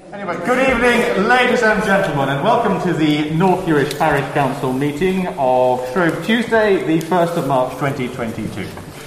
Anyway, good evening, ladies and gentlemen, and welcome to the North Ewich Parish Council meeting of Shrove Tuesday, the 1st of March 2022.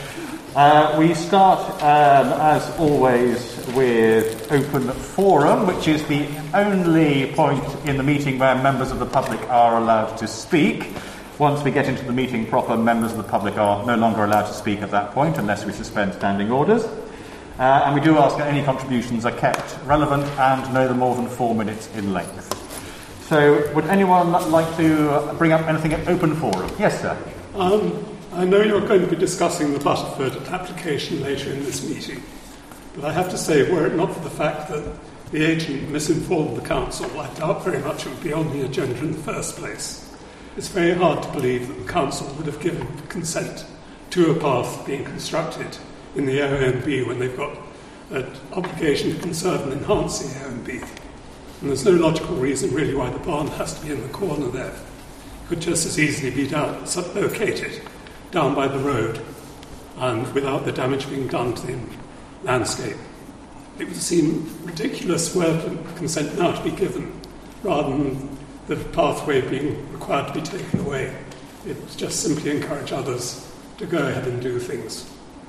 We start, as always, with open forum, which is the only point in the meeting where members of the public are allowed to speak. Once we get into the meeting proper, members of the public are no longer allowed to speak at that point unless we suspend standing orders. And we do ask that any contributions are kept relevant and no more than 4 minutes in length. So, would anyone like to bring up anything at open forum? Yes, sir. I know you're going to be discussing the Butterford application later in this meeting, but I have to say, were it not for the fact that the agent misinformed the council, I doubt very much it would be on the agenda in the first place. It's very hard to believe that the council would have given consent to a path being constructed in the OMB when they've got an obligation to conserve and enhance the OMB. And there's no logical reason really why the barn has to be in the corner there. It could just as easily be located down by the road and without the damage being done to the landscape. It would seem ridiculous were consent now to be given rather than the pathway being required to be taken away. It would just simply encourage others to go ahead and do things.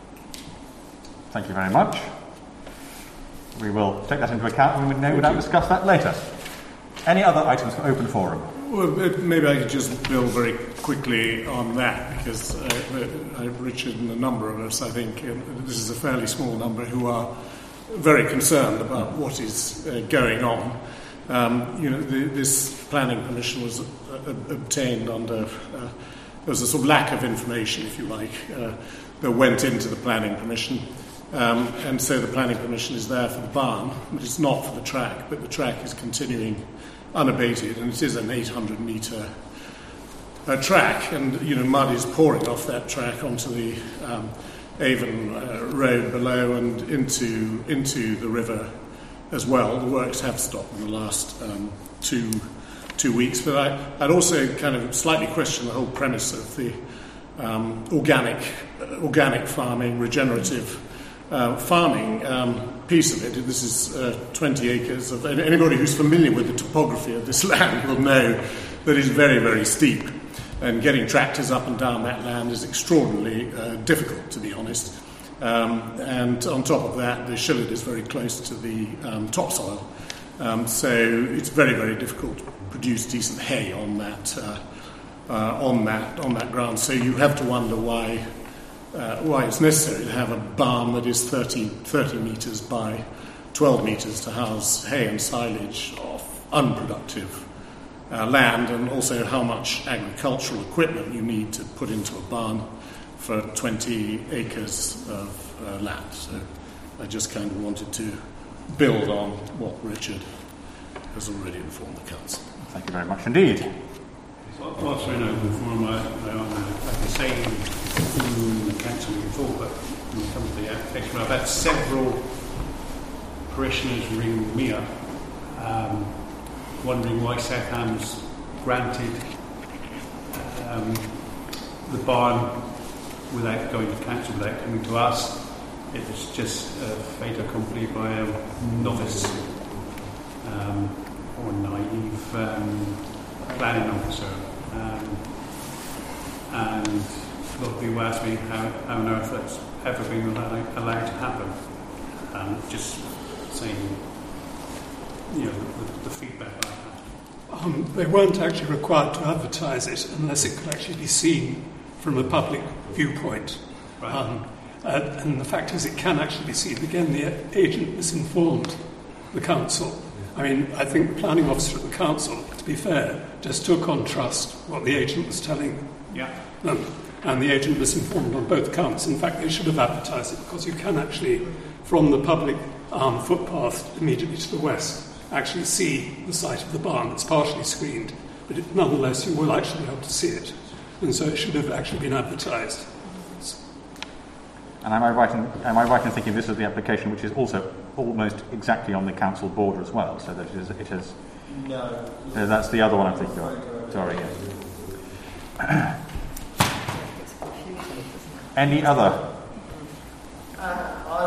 Thank you very much. We will take that into account and we will discuss that later. Any other items for open forum? Well, maybe I could just build very quickly on that, because Richard and a number of us, I think, this is a fairly small number, who are very concerned about what is going on. This planning permission was obtained under... there was a sort of lack of information, if you like, that went into the planning permission. And so the planning permission is there for the barn, but it's not for the track, but the track is continuing unabated, and it is an 800-metre track, and mud is pouring off that track onto the Avon Road below and into the river as well. The works have stopped in the last two weeks, but I'd also kind of slightly question the whole premise of the organic farming, regenerative farming piece of it. This is 20 acres of... Anybody who's familiar with the topography of this land will know that it's very, very steep, and getting tractors up and down that land is extraordinarily difficult, to be honest. And on top of that, the shillet is very close to the topsoil, so it's very, very difficult to produce decent hay on that ground. So you have to wonder why it's necessary to have a barn that is 30 metres by 12 metres to house hay and silage of unproductive land, and also how much agricultural equipment you need to put into a barn for 20 acres of land. So I just kind of wanted to build on what Richard has already informed the council. Thank you very much indeed. Whilst we're in open forum, I can say to the council before, but when it comes to the application, I've had several parishioners ring me up, wondering why South Ham's granted the barn without going to council, without coming to us. It was just a fait accompli by a novice or naive planning officer. And a lot of people ask me how on earth that's ever been allowed to happen. Just saying, the feedback I had. They weren't actually required to advertise it unless it could actually be seen from a public viewpoint. Right. And the fact is, it can actually be seen. Again, the agent misinformed the council. I mean, I think the planning officer at the council, to be fair, just took on trust what the agent was telling them. And the agent misinformed on both counts. In fact, they should have advertised it, because you can actually, from the public footpath immediately to the west, actually see the site of the barn. It's partially screened, but nonetheless you will actually be able to see it. And so it should have actually been advertised. And am I right in thinking this is the application which is also almost exactly on the council border as well, so that it is... No. That's the other one I'm thinking of. Sorry, yes. Any other? I will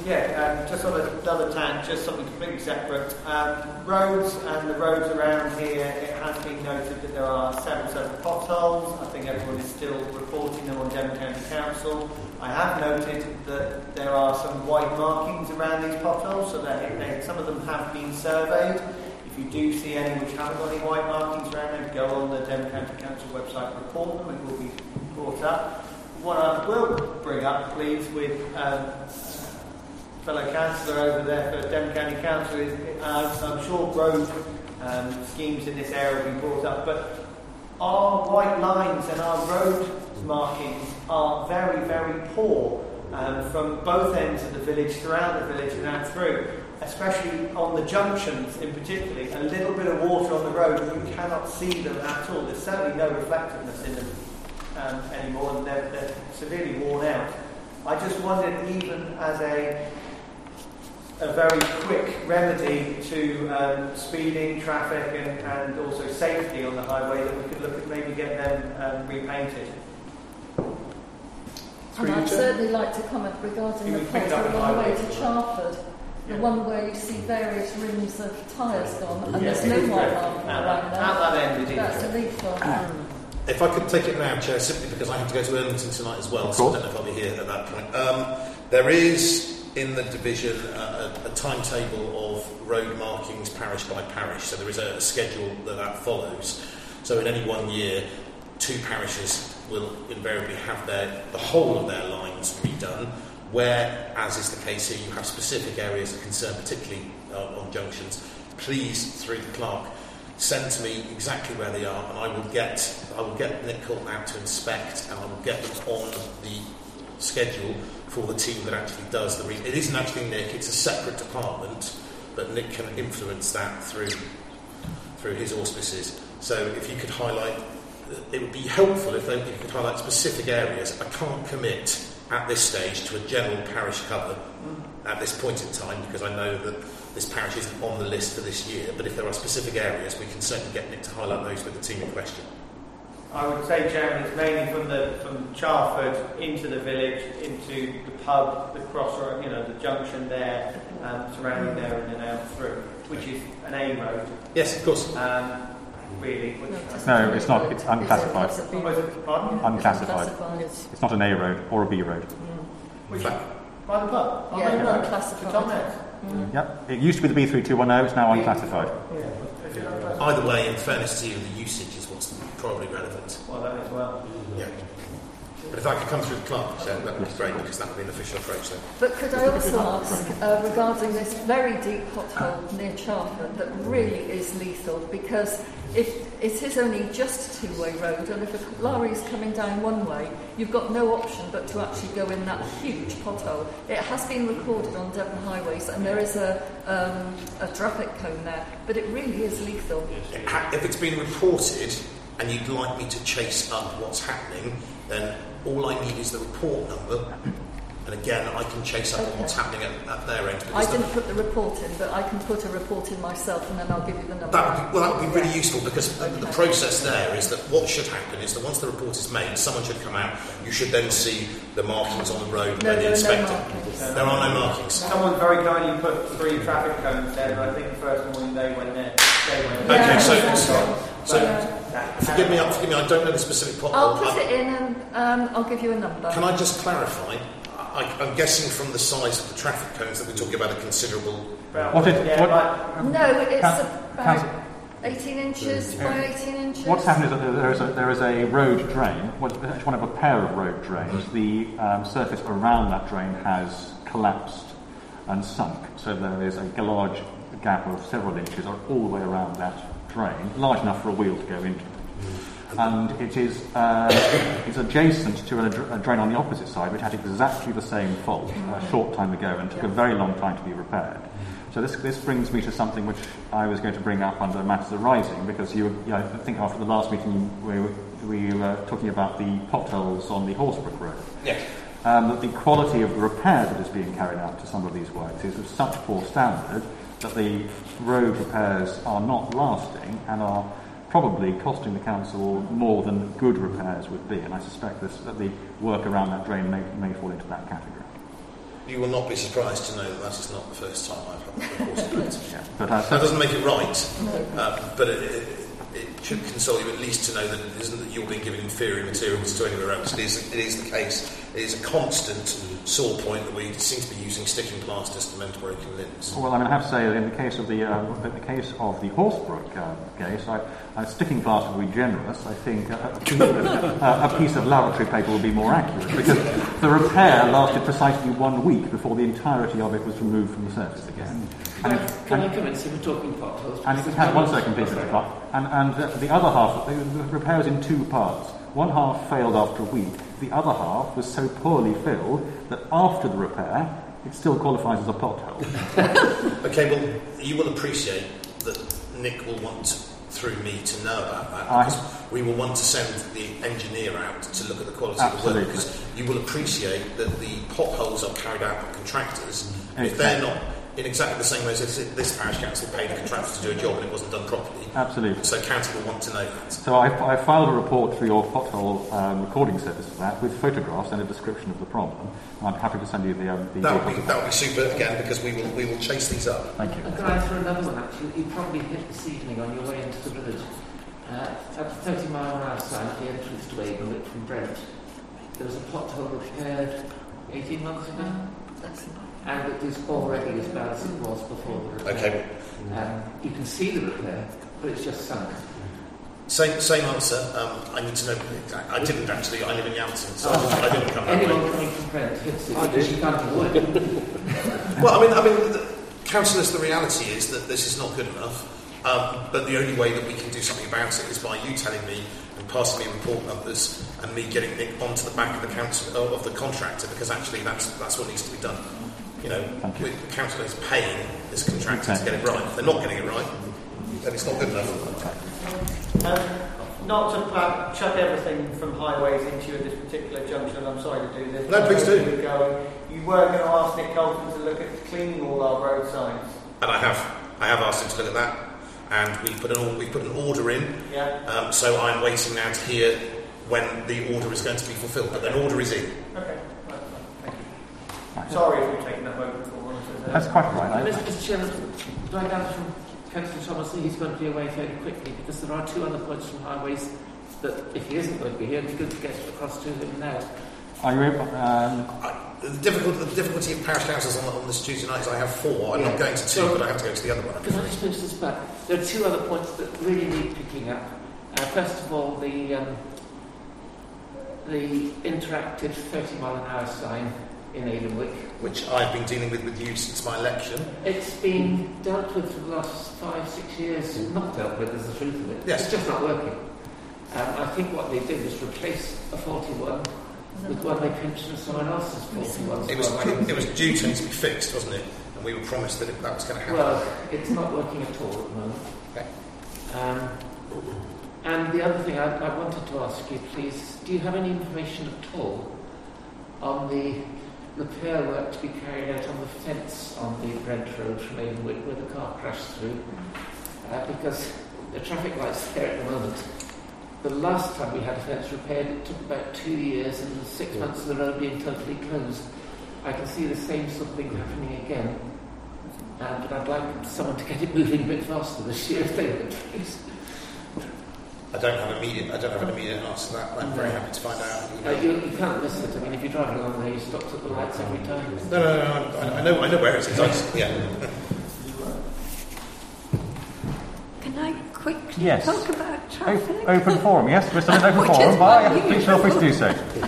Just on another tack, just something completely separate. Roads and the roads around here, it has been noted that there are several potholes. I think everyone is still reporting them on Devon County Council. I have noted that there are some white markings around these potholes, so that some of them have been surveyed. If you do see any which haven't got any white markings around them, go on the Devon County Council website, report them, it will be brought up. What I will bring up, please, with fellow councillor over there for Devon County Council is, I'm sure road schemes in this area have been brought up, but our white lines and our road markings are very, very poor from both ends of the village, throughout the village and out through, especially on the junctions in particular. A little bit of water on the road and you cannot see them at all. There's certainly no reflectiveness in them anymore, and they're severely worn out. I just wondered, even as a very quick remedy to speeding, traffic and also safety on the highway, that we could look at maybe getting them repainted. And I'd certainly like to comment regarding the pothole on the way to Charford, the one where you see various rims of tyres gone, and there's no white marking around there. At that end, it is. That's illegal. If I could take it now, Chair, simply because I have to go to Erlington tonight as well, so I don't know if I'll be here at that point. There is in the division a timetable of road markings parish by parish, so there is a schedule that follows. So in any 1 year, 2 parishes will invariably have the whole of their lines redone, where, as is the case here, you have specific areas of concern, particularly on junctions. Please, through the clerk, send to me exactly where they are, and I will get Nick Coulton out to inspect, and I will get them on the schedule for the team that actually does the it isn't actually Nick, it's a separate department, but Nick can influence that through his auspices. So if you could highlight, it would be helpful if you could highlight specific areas. I can't commit at this stage to a general parish cover at this point in time, because I know that this parish isn't on the list for this year, but if there are specific areas, we can certainly get Nick to highlight those with the team in question. I would say, Chairman, it's mainly from Charford into the village, into the pub, the crossroad, the junction there, surrounding there and then out through, which is an A road. Yes, of course. Really? No, it's not. It's unclassified. Pardon? Unclassified. It's not an A road or a B road. Which by the pub? Yeah, no, unclassified. Yep. It used to be the B3210. It's now unclassified. Either way, in fairness to you, the usage is what's probably relevant. Well, that as well. Yeah. But if I could come through the clerk, that would be great, because that would be an official approach then. But could I also ask regarding this very deep pothole near Charford that really is lethal, because if it is only just a two-way road, and if a lorry is coming down one way, you've got no option but to actually go in that huge pothole. It has been recorded on Devon highways, and there is a traffic cone there, but it really is lethal. If it's been reported and you'd like me to chase up what's happening, then all I need is the report number, and again I can chase up on what's happening at their end. I didn't put the report in, but I can put a report in myself, and then I'll give you the number. That would be really useful, because the process there is that what should happen is that once the report is made, someone should come out, you should then see the markings on the road by the inspector. There are no markings. Someone very kindly put 3 traffic cones there, and I think the first morning they went there. Okay, so forgive me, I don't know the specific pothole. I'll put it in and I'll give you a number. Can I just clarify? I'm guessing from the size of the traffic cones that we're talking about a considerable... No, it's about 18 inches by 18 inches. What's happened is that there is a road drain, one of a pair of road drains. The surface around that drain has collapsed and sunk, so there is a large gap of several inches all the way around that drain, large enough for a wheel to go into. And it is it's adjacent to a drain on the opposite side, which had exactly the same fault a short time ago and took a very long time to be repaired. So this brings me to something which I was going to bring up under matters arising, because I think after the last meeting we were talking about the potholes on the Horsebrook Road. Yes. That the quality of the repair that is being carried out to some of these works is of such poor standard that the road repairs are not lasting and are probably costing the council more than good repairs would be, and I suspect that the work around that drain may fall into that category. you will not be surprised to know that is not the first time I've had that reported. But that doesn't make it right, but it should console you at least to know that it isn't that you're being given inferior materials to anywhere else. It is the case. It is a constant sore point that we seem to be using sticking plasters to mend broken limbs. Well, I mean, I have to say that in the case of the Horsebrook case, sticking plaster would be generous. I think a piece of lavatory paper would be more accurate, because the repair lasted precisely 1 week before the entirety of it was removed from the surface again. Can I come in? So we're talking potholes. And it had 1 second, please, Mr. Clark. And the other half, the repair was in 2 parts. One half failed after a week. The other half was so poorly filled that after the repair, it still qualifies as a pothole. Okay, well, you will appreciate that Nick will want, through me, to know about that, because we will want to send the engineer out to look at the quality of the work, because you will appreciate that the potholes are carried out by contractors. If they're not in exactly the same way as this parish council paid a contractor to do a job and it wasn't done properly. Absolutely. So county will want to know that. So I filed a report through your pothole recording service for that, with photographs and a description of the problem. And I'm happy to send you the that would be super, again, because we will chase these up. Thank you. I'll go through another one, actually. You probably hit this evening on your way into the village. At the 30-mile-an-hour sign at the entrance to Avonwick from Brent, there was a pothole repaired 18 months ago. And it is already as bad as it was before the repair. Okay. You can see the repair, but it's just sunk. Same answer. I need to know. I didn't actually. I live in Yampton, so I didn't come that way. Anyone coming from Brent hits it because you can't avoid it. Well, I mean, councillors, the reality is that this is not good enough. But the only way that we can do something about it is by you telling me and passing me report numbers and me getting Nick onto the back of the council of the contractor, because actually that's what needs to be done. You know, the council is paying this contractor to get it right. If they're not getting it right, then it's not good enough. Not to chuck everything from highways into you at this particular junction, I'm sorry to do this. No, please do. You were going to ask Nick Colton to look at cleaning all our road signs. And I have asked him to look at that, and we put an order in. Yeah. So I'm waiting now to hear when the order is going to be fulfilled. But an order is in. Okay. Sorry if we've taken that moment for That's quite right. Mr. Chairman, do I gather from Councillor Thomas that he's going to be away fairly quickly, because there are 2 other points from highways that, if he isn't going to be here, it'd be good to get across to him now. The difficulty of parish councils on this Tuesday night is I have 4. I'm not going to 2, but I have to go to the other one. Because I just noticed this back. There are 2 other points that really need picking up. First of all, the interactive 30-mile-an-hour sign in Avonwick, which I've been dealing with you since my election. It's been dealt with for the last 5-6 years. Not dealt with, is the truth of it. Yes. It's just not working. I think what they did was replace a faulty one with one they pinched from someone else's faulty one. It was due to need to be fixed, wasn't it? And we were promised that that was going to happen. Well, it's not working at all at the moment. Okay. And the other thing I wanted to ask you, please, do you have any information at all on the repair work to be carried out on the fence on the Brent Road from Avonwick where the car crashed through? Because the traffic light's there at the moment. The last time we had a fence repaired, it took about 2 years and 6 months of the road being totally closed. I can see the same sort of thing happening again. But I'd like someone to get it moving a bit faster this year if they would, please. I don't have an immediate answer to that. I'm very happy to find out. You can't miss it. I mean, if you're driving along there, you stop at the lights every time. No, I know where it is. Yeah. Can I quickly talk about traffic? Open forum, yes. We're still in open forum. Bye. Please feel free to do so.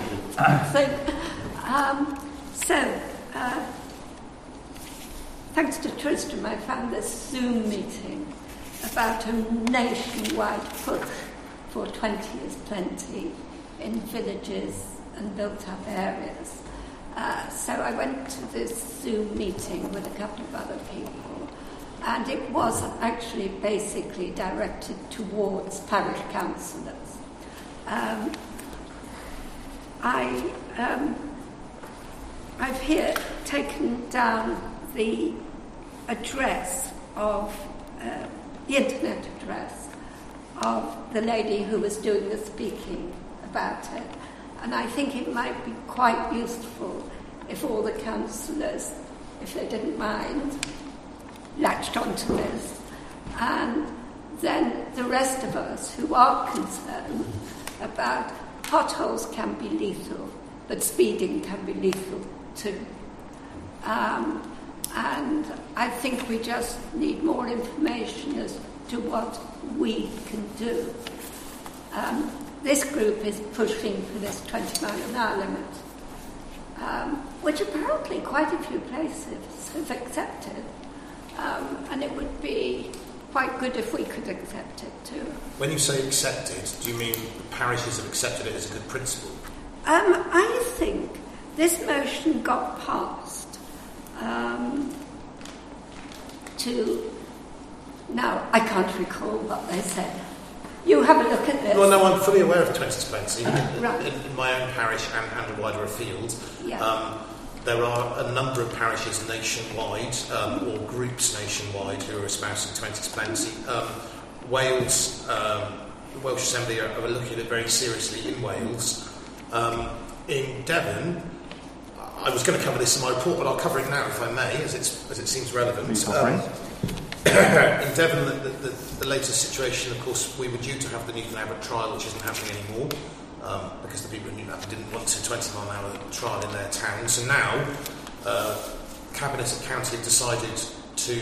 Thanks to Tristram, I found this Zoom meeting about a nationwide push for 20 is plenty in villages and built-up areas. So I went to this Zoom meeting with a couple of other people, and it was actually basically directed towards parish councillors. I've here taken down the address of the internet address of the lady who was doing the speaking about it, and I think it might be quite useful if all the councillors, if they didn't mind, latched onto this. And then the rest of us who are concerned about potholes can be lethal, but speeding can be lethal too. And I think we just need more information as to what we can do. This group is pushing for this 20-mile-an-hour limit, which apparently quite a few places have accepted. And it would be quite good if we could accept it too. When you say accepted, do you mean the parishes have accepted it as a good principle? I think this motion got passed now I can't recall what they said. You have a look at this. Well, no, I'm fully aware of 20 plenty. Right. In my own parish and wider afield, Yeah. there are a number of parishes nationwide, or groups nationwide, who are espousing 20 plenty. Wales, the Welsh Assembly are looking at it very seriously in Wales. In Devon, I was going to cover this in my report, but I'll cover it now if I may, as it seems relevant. In Devon, the latest situation, of course, we were due to have the Newton Abbot trial, which isn't happening anymore, because the people in Newton Abbot didn't want a 20-mile-an-hour trial in their town. So now, Cabinet and County have decided to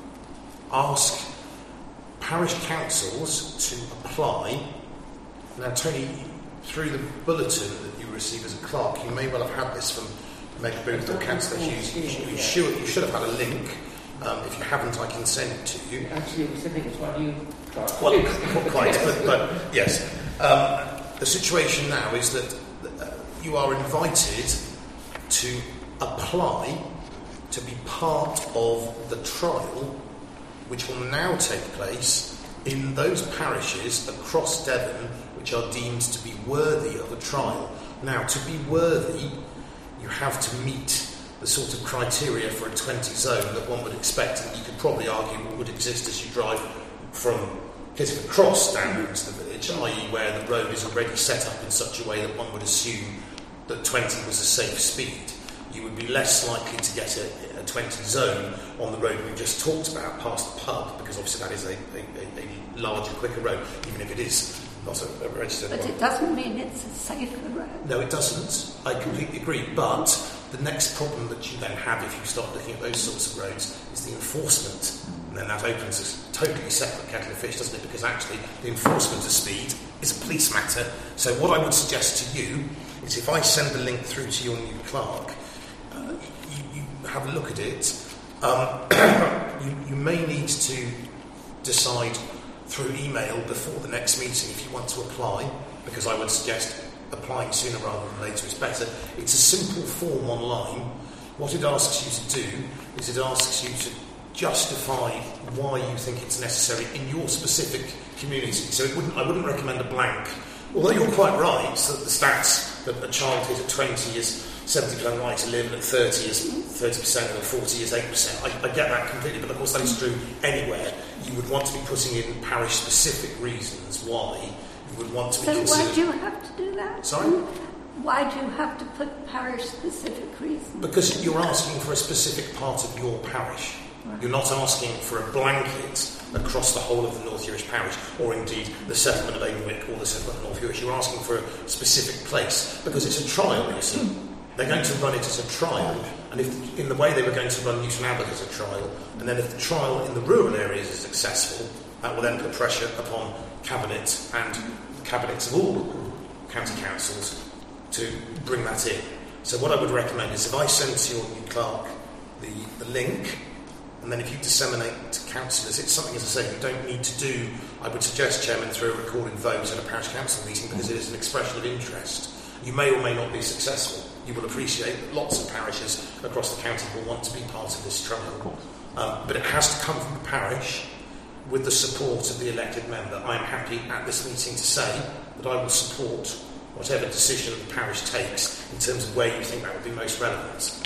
ask parish councils to apply. Now, Tony, through the bulletin that you receive as a clerk, you may well have had this from Meg Booth or Councillor Hughes. You should have had a link. If you haven't, I can send it to you. Actually, I think it's one you got. Well, not quite, but yes. The situation now is that you are invited to apply to be part of the trial, which will now take place in those parishes across Devon which are deemed to be worthy of a trial. Now, to be worthy, you have to meet the sort of criteria for a 20 zone that one would expect, and you could probably argue would exist as you drive from Kittifer Cross down into the village, i.e. where the road is already set up in such a way that one would assume that 20 was a safe speed. You would be less likely to get a 20 zone on the road we just talked about, past the pub, because obviously that is a larger, quicker road, even if it is not a registered one. But it doesn't mean it's a safer road. No, it doesn't. I completely agree. But the next problem that you then have if you start looking at those sorts of roads is the enforcement. And then that opens a totally separate kettle of fish, doesn't it? Because actually the enforcement of speed is a police matter. So what I would suggest to you is if I send the link through to your new clerk, you have a look at it. You may need to decide through email before the next meeting if you want to apply, because I would suggest applying sooner rather than later is better. It's a simple form online. What it asks you to do is it asks you to justify why you think it's necessary in your specific community. So I wouldn't recommend a blank. Although you're quite right that the stats that a child who's at 20 is 70% right to live and at 30 is 30% and at 40 is 8%. I get that completely, but of course that is true anywhere. You would want to be putting in parish-specific reasons why you would want to be considered. So why do you have to do that? Sorry? Why do you have to put parish-specific reasons? Because you're asking for a specific part of your parish. Right. You're not asking for a blanket across the whole of the North Urish parish, or indeed the settlement of Avonwick or the settlement of North Urish. You're asking for a specific place, because it's a trial, you see. They're going to run it as a trial, and if in the way they were going to run Newton Abbot as a trial, and then if the trial in the rural areas is successful, that will then put pressure upon Cabinet and the cabinets of all county councils to bring that in. So what I would recommend is if I send to your new clerk the link, and then if you disseminate to councillors, it's something, as I say, you don't need to do, I would suggest, Chairman, through a recorded vote at a parish council meeting, because it is an expression of interest. You may or may not be successful. You will appreciate that lots of parishes across the county will want to be part of this trial. But it has to come from the parish with the support of the elected member. I am happy at this meeting to say that I will support whatever decision the parish takes in terms of where you think that would be most relevant.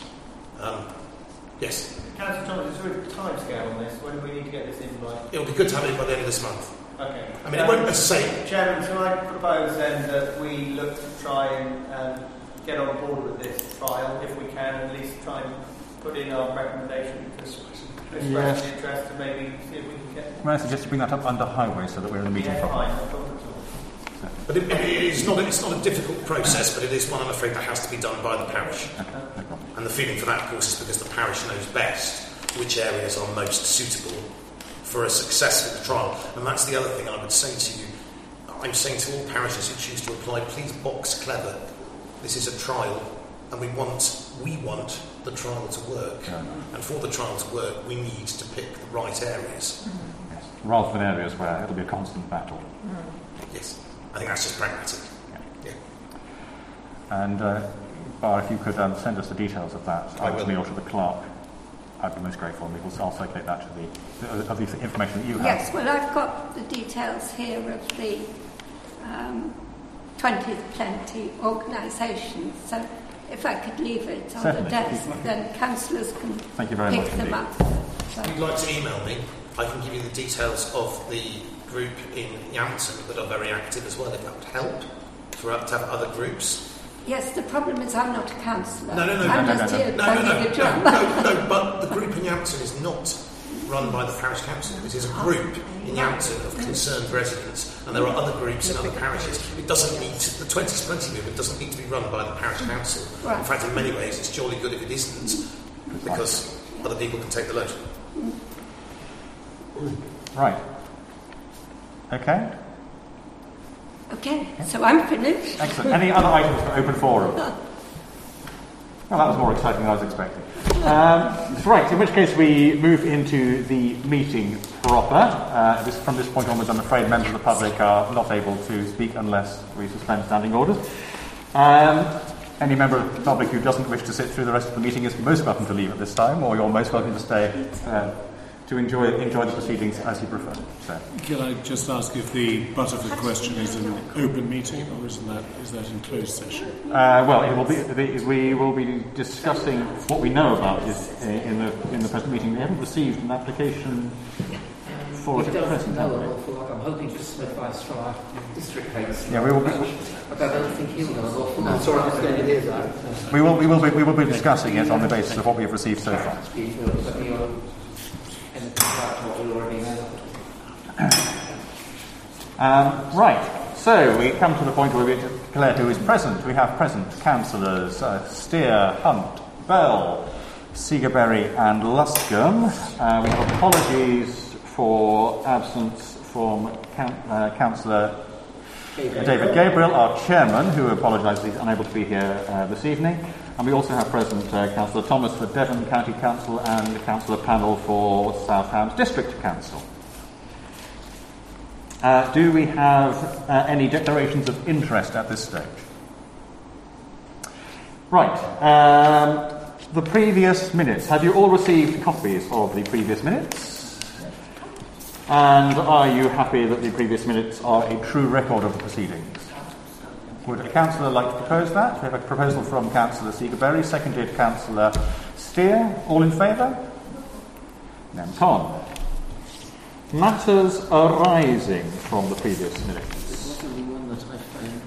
Yes? Councillor Thomas, is there a time scale on this? When do we need to get this in by? It'll be good to have it by the end of this month. Okay. I mean, it won't, as I say... Chairman, can I propose then that we look to try and get on board with this trial if we can, at least try and put in our recommendation to express the interest and maybe see if we can get... May I suggest to bring that up under highway so that we're in the meeting Yeah, properly? fine, no problem at all. But it's not a difficult process, but it is one, I'm afraid, that has to be done by the parish. Okay, no problem. And the feeling for that, of course, is because the parish knows best which areas are most suitable for a successful trial. And that's the other thing I would say to you. I'm saying to all parishes who choose to apply, please box clever. This is a trial, and we want the trial to work. Yeah. And for the trial to work, we need to pick the right areas. Yes. Rather than areas where it'll be a constant battle. Yes, I think that's just pragmatic. Yeah. And, Bar, if you could send us the details of that, either to me or to the clerk, I'd be most grateful, and I'll circulate that to of the information that you have. Yes, well, I've got the details here of the 20th Plenty organisation, so if I could leave it on Certainly. the desk, then councillors can Thank you very pick much them indeed. up. So, If you'd like to email me, I can give you the details of the group in Yampton that are very active as well, if that would help, to have other groups. yes, the problem is I'm not a councillor. No, I'm just here banging the drum. No, but the group in Yampton is not run by the parish council. It is a group in Yampton of concerned residents, and there are other groups in other parishes. It doesn't need to, the 20's Plenty movement doesn't need to be run by the parish council. Right. In fact, in many ways, it's jolly good if it isn't, because other people can take the load. Right. Okay. Okay, so I'm finished. Excellent. Any other items for open forum? Well, that was more exciting than I was expecting. Right, in which case we move into the meeting proper. From this point onwards, I'm afraid members of the public are not able to speak unless we suspend standing orders. Any member of the public who doesn't wish to sit through the rest of the meeting is most welcome to leave at this time, or you're most welcome to stay to enjoy the proceedings as you prefer. So. Can I just ask if the Butterford question is an open meeting or is that in closed session? Well, it will be. We will be discussing what we know about this in the present meeting. We haven't received an application for it We at don't present, have know we? an awful lot. I'm hoping for some advice from our district heads. Yeah, we will. But I don't think he'll know an awful lot. Sorry, I'm just going to hear that. We will be discussing it on the basis of what we have received so far. But you're anything about what we already know. Right. So we come to the point where we declare who is present. We have present councillors Steer, Hunt, Bell, Seagerberry and Luscombe. We have apologies for absence from Councillor David Gabriel, our chairman, who apologises he's unable to be here this evening. And we also have present Councillor Thomas for Devon County Council and the Councillor Panel for South Hams District Council. Do we have any declarations of interest at this stage? Right. The previous minutes. Have you all received copies of the previous minutes? And are you happy that the previous minutes are a true record of the proceedings? Would a councillor like to propose that? We have a proposal from Councillor Seagerberry, seconded Councillor Steer. All in favour? None con. Matters arising from the previous minutes. There's only one that I found.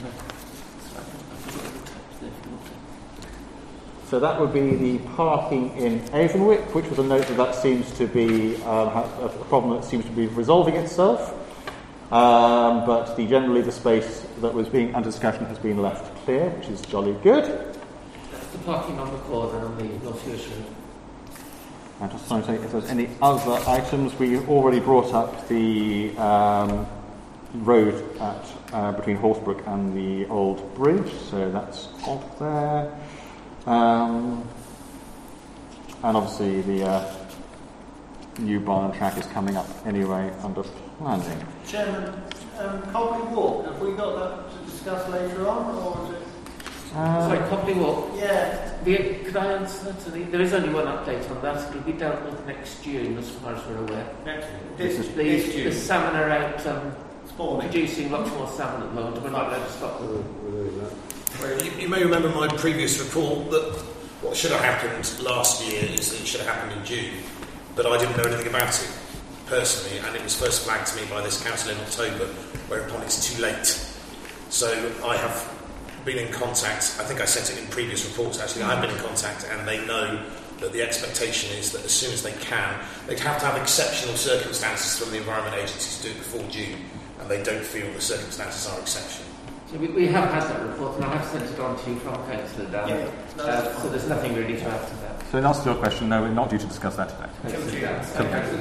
So that would be the parking in Avonwick, which was a note that seems to be a problem that seems to be resolving itself. But generally the space that was being under discussion has been left clear, which is jolly good. That's the parking on the corner on the North Yorkshire Road. I'm just trying to say if there's any other items. We already brought up the road at between Horsebrook and the Old Bridge, so that's off there. And obviously the new barn track is coming up anyway under planning. Chairman, Copley Walk, have we got that to discuss later on, or is it... Sorry, Copley Walk. Yeah. Could I answer to there is only one update on that. It'll be dealt with next June, as far as we're aware. The salmon are out producing lots more salmon at the moment. We're not allowed to stop them. Well, you may remember my previous report that what should have happened last year is that it should have happened in June, but I didn't know anything about it personally, and it was first flagged to me by this council in October, whereupon it's too late. So I have been in contact. I think I sent it in previous reports, actually. I've been in contact, and they know that the expectation is that as soon as they can, they'd have to have exceptional circumstances from the Environment Agency to do it before June, and they don't feel the circumstances are exceptional. So we have had that report, and I have sent it on to you from Councillor Down. So there's nothing really to add to that. So in answer to your question, no, we're not due to discuss that today.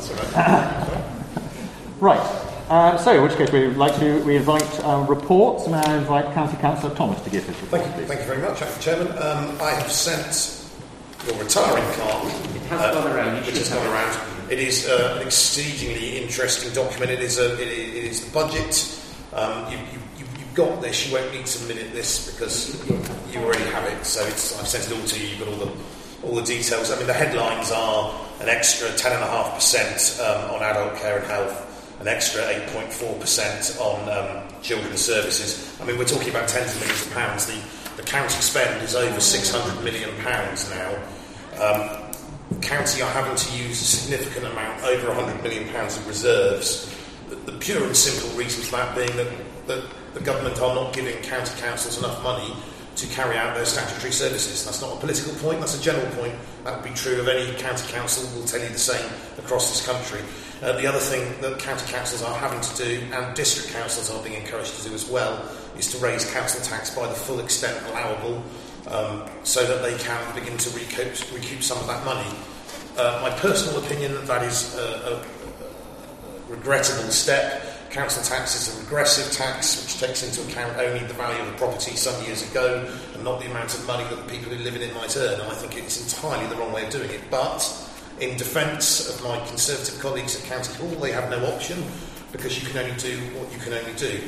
Right. So in which case we invite reports, and I invite County Councillor Thomas to give his report. Thank you very much, Acting Chairman. I have sent your retiring card. It has gone around. Which has gone around. It is an exceedingly interesting document. It is the budget. You've got this. You won't need to minute this because you already have it. So I've sent it all to you. You've got all the details. I mean, the headlines are an extra 10.5% on adult care and health, an extra 8.4% on children's services. I mean, we're talking about tens of millions of pounds. The county spend is over £600 million now. County are having to use a significant amount, over £100 million of reserves. The pure and simple reason for that being that the government are not giving county councils enough money to carry out their statutory services. That's not a political point, that's a general point. That would be true of any county council, we'll tell you the same across this country. The other thing that county councils are having to do, and district councils are being encouraged to do as well, is to raise council tax by the full extent allowable, so that they can begin to recoup some of that money. My personal opinion, that is a regrettable step. Council tax is a regressive tax which takes into account only the value of the property some years ago and not the amount of money that the people who live in it might earn, and I think it's entirely the wrong way of doing it. But in defence of my Conservative colleagues at County Hall, they have no option because you can only do what you can only do.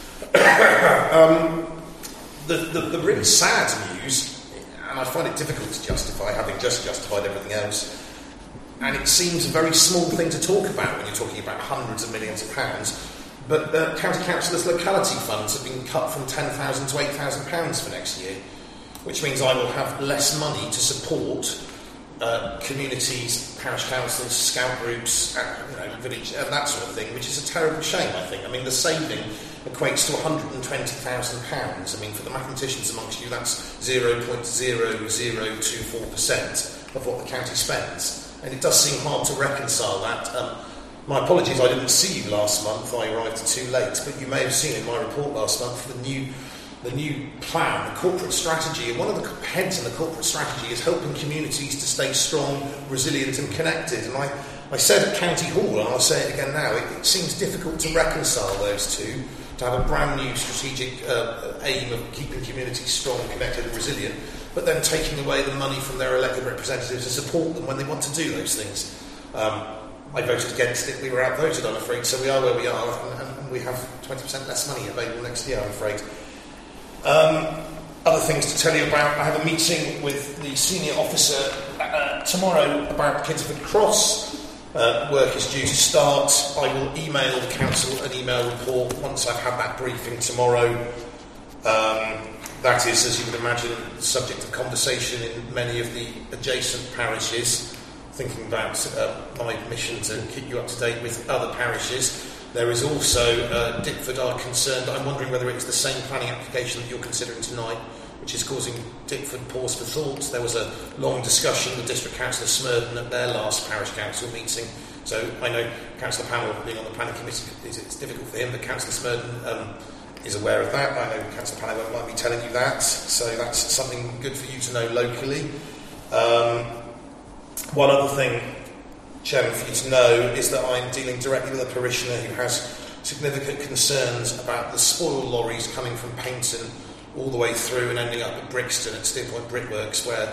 The really sad news, and I find it difficult to justify, having just justified everything else, and it seems a very small thing to talk about when you're talking about hundreds of millions of pounds, but county councillors' locality funds have been cut from £10,000 to £8,000 for next year, which means I will have less money to support communities, parish councils, scout groups, village, and that sort of thing, which is a terrible shame, I think. I mean, the saving equates to £120,000. I mean, for the mathematicians amongst you, that's 0.0024% of what the county spends. And it does seem hard to reconcile that. My apologies, I didn't see you last month. I arrived too late, but you may have seen in my report last month the new plan, the corporate strategy. And one of the heads in the corporate strategy is helping communities to stay strong, resilient and connected. And I said at County Hall, and I'll say it again now, it seems difficult to reconcile those two, to have a brand new strategic aim of keeping communities strong, connected and resilient, but then taking away the money from their elected representatives to support them when they want to do those things. I voted against it. We were outvoted, I'm afraid, so we are where we are, and we have 20% less money available next year, I'm afraid. Other things to tell you about. I have a meeting with the senior officer tomorrow about Kidsford Cross. Work is due to start. I will email the council an email report once I've had that briefing tomorrow. That is, as you would imagine, the subject of conversation in many of the adjacent parishes. Thinking about my mission to keep you up to date with other parishes. There is also Dickford are concerned. I'm wondering whether it's the same planning application that you're considering tonight, which is causing Dickford pause for thought. There was a long discussion with District Councillor Smurden at their last parish council meeting. So I know Councillor Pannell, being on the planning committee, it's difficult for him, but Councillor Smurden is aware of that. I know Councillor Pannell won't like me telling you that, so that's something good for you to know locally. One other thing, Chairman, for you to know is that I'm dealing directly with a parishioner who has significant concerns about the spoil lorries coming from Paynton all the way through and ending up at Brixton at Steer Point Brickworks, where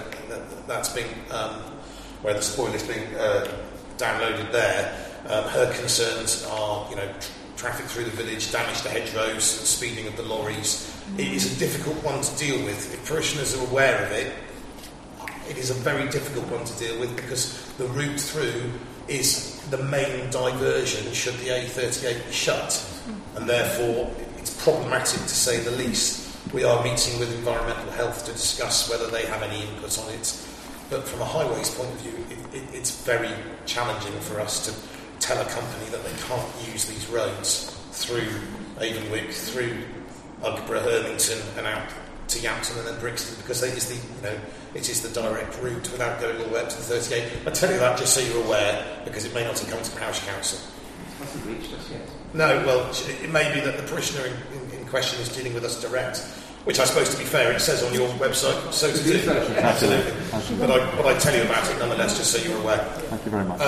where the spoil is being downloaded there. Her concerns are, traffic through the village, damage to hedgerows, speeding of the lorries. It is a difficult one to deal with. If parishioners are aware of it, it is a very difficult one to deal with because the route through is the main diversion should the A38 be shut, and therefore it's problematic to say the least. We are meeting with Environmental Health to discuss whether they have any input on it, but from a highways point of view, it's very challenging for us to tell a company that they can't use these roads through Avonwick, through Ugborough, Hermington, and out to Yampton and then Brixton, because it is the direct route without going all the way up to the 38. I tell you that just so you're aware, because it may not have come to Parish Council. It hasn't reached us yet. No, well, it may be that the parishioner in question is dealing with us direct, which I suppose, to be fair, it says on your website, so to do. Absolutely. But I tell you about it nonetheless, just so you're aware. Thank you very much.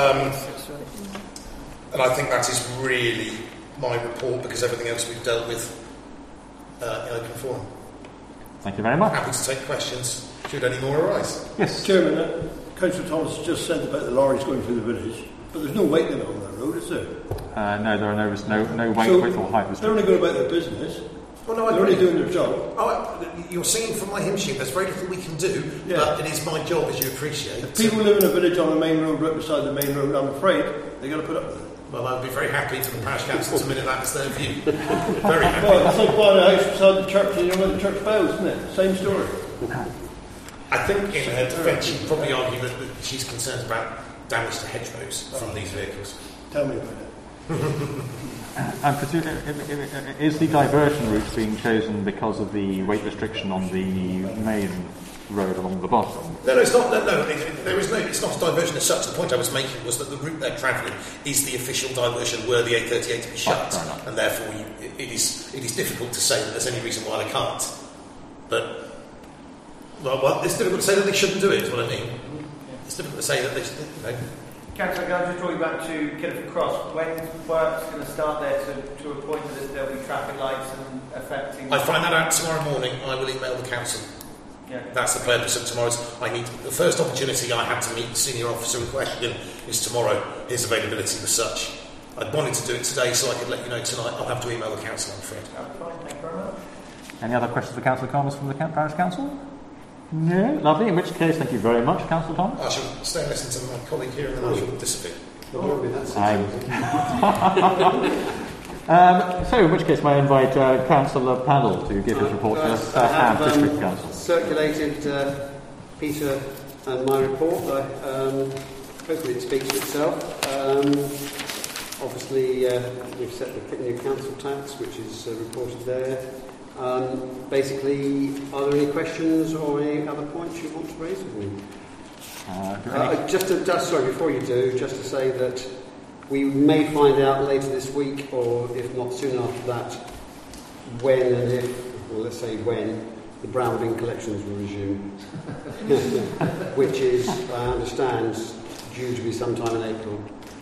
And I think that is really my report, because everything else we've dealt with in open forum. Thank you very much. Happy to take questions, should any more arise. Yes. Chairman, Councillor Thomas just said about the lorries going through the village, but there's no weight limit on that road, is there? No, there are no weight, width or height restrictions. They're only going about their business. Oh, no, they're only doing their job. You're singing from my hymn sheet. There's very little we can do, but it is my job, as you appreciate. If people live in a village on the main road, right beside the main road, I'm afraid they've got to put up with it. Well, I'd be very happy for the Parish Council to admit that as their view. Very happy. Well, it's like buying a house beside the church, and you know where the church bells, isn't it? Same story. I think in her defence, she'd probably argue that she's concerned about damage to hedgerows from these vehicles. Tell me about it. And is the diversion route being chosen because of the weight restriction on the main road along the bottom? No, it's not. No, there is no. It's not a diversion as such. The point I was making was that the route they're travelling is the official diversion were the A38 to be shut, and therefore it is difficult to say that there's any reason why they can't. But well, it's difficult to say that they shouldn't do it. Is what I mean. It's difficult to say that they should. Councillor, can I just draw you back to Kidderford Cross? When's work's going to start there to a point that there'll be traffic lights and affecting... I find that out tomorrow morning. I will email the council. Yeah. That's the purpose of tomorrow's... The first opportunity I had to meet the senior officer in question is tomorrow. His availability was such. I wanted to do it today so I could let you know tonight. I'll have to email the council, I'm afraid. Fine, thank you very much. Any other questions for Councillor Thomas from the Parish Council? No, lovely. In which case, thank you very much, Councillor Thomas. I shall stay and listen to my colleague here, and then I shall disappear. So, in which case, may I invite Councillor Paddle to give his report to us at District Council. Circulated Peter and my report. Hopefully, it speaks for itself. Obviously, we've set the new council tax, which is reported there. Basically, are there any questions or any other points you want to raise with me? Before you do, just to say that we may find out later this week, or if not soon after that, when and if, well, let's say when, the brown bin collections will resume, which is, I understand, due to be sometime in April.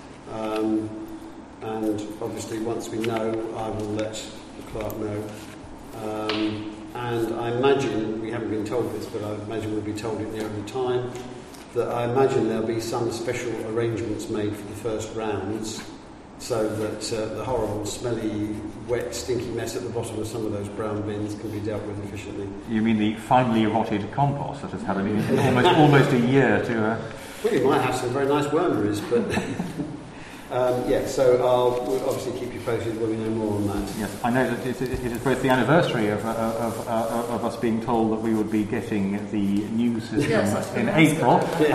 And obviously, once we know, I will let the clerk know. And I imagine, we haven't been told this, but I imagine we'll be told it near the time, that I imagine there'll be some special arrangements made for the first rounds, so that the horrible, smelly, wet, stinky mess at the bottom of some of those brown bins can be dealt with efficiently. You mean the finely rotted compost that has had almost a year to... Well, you might have some very nice wormeries, but... so we'll obviously keep you posted when we know more on that. Yes, I know that it is both the anniversary of us being told that we would be getting the new system in April,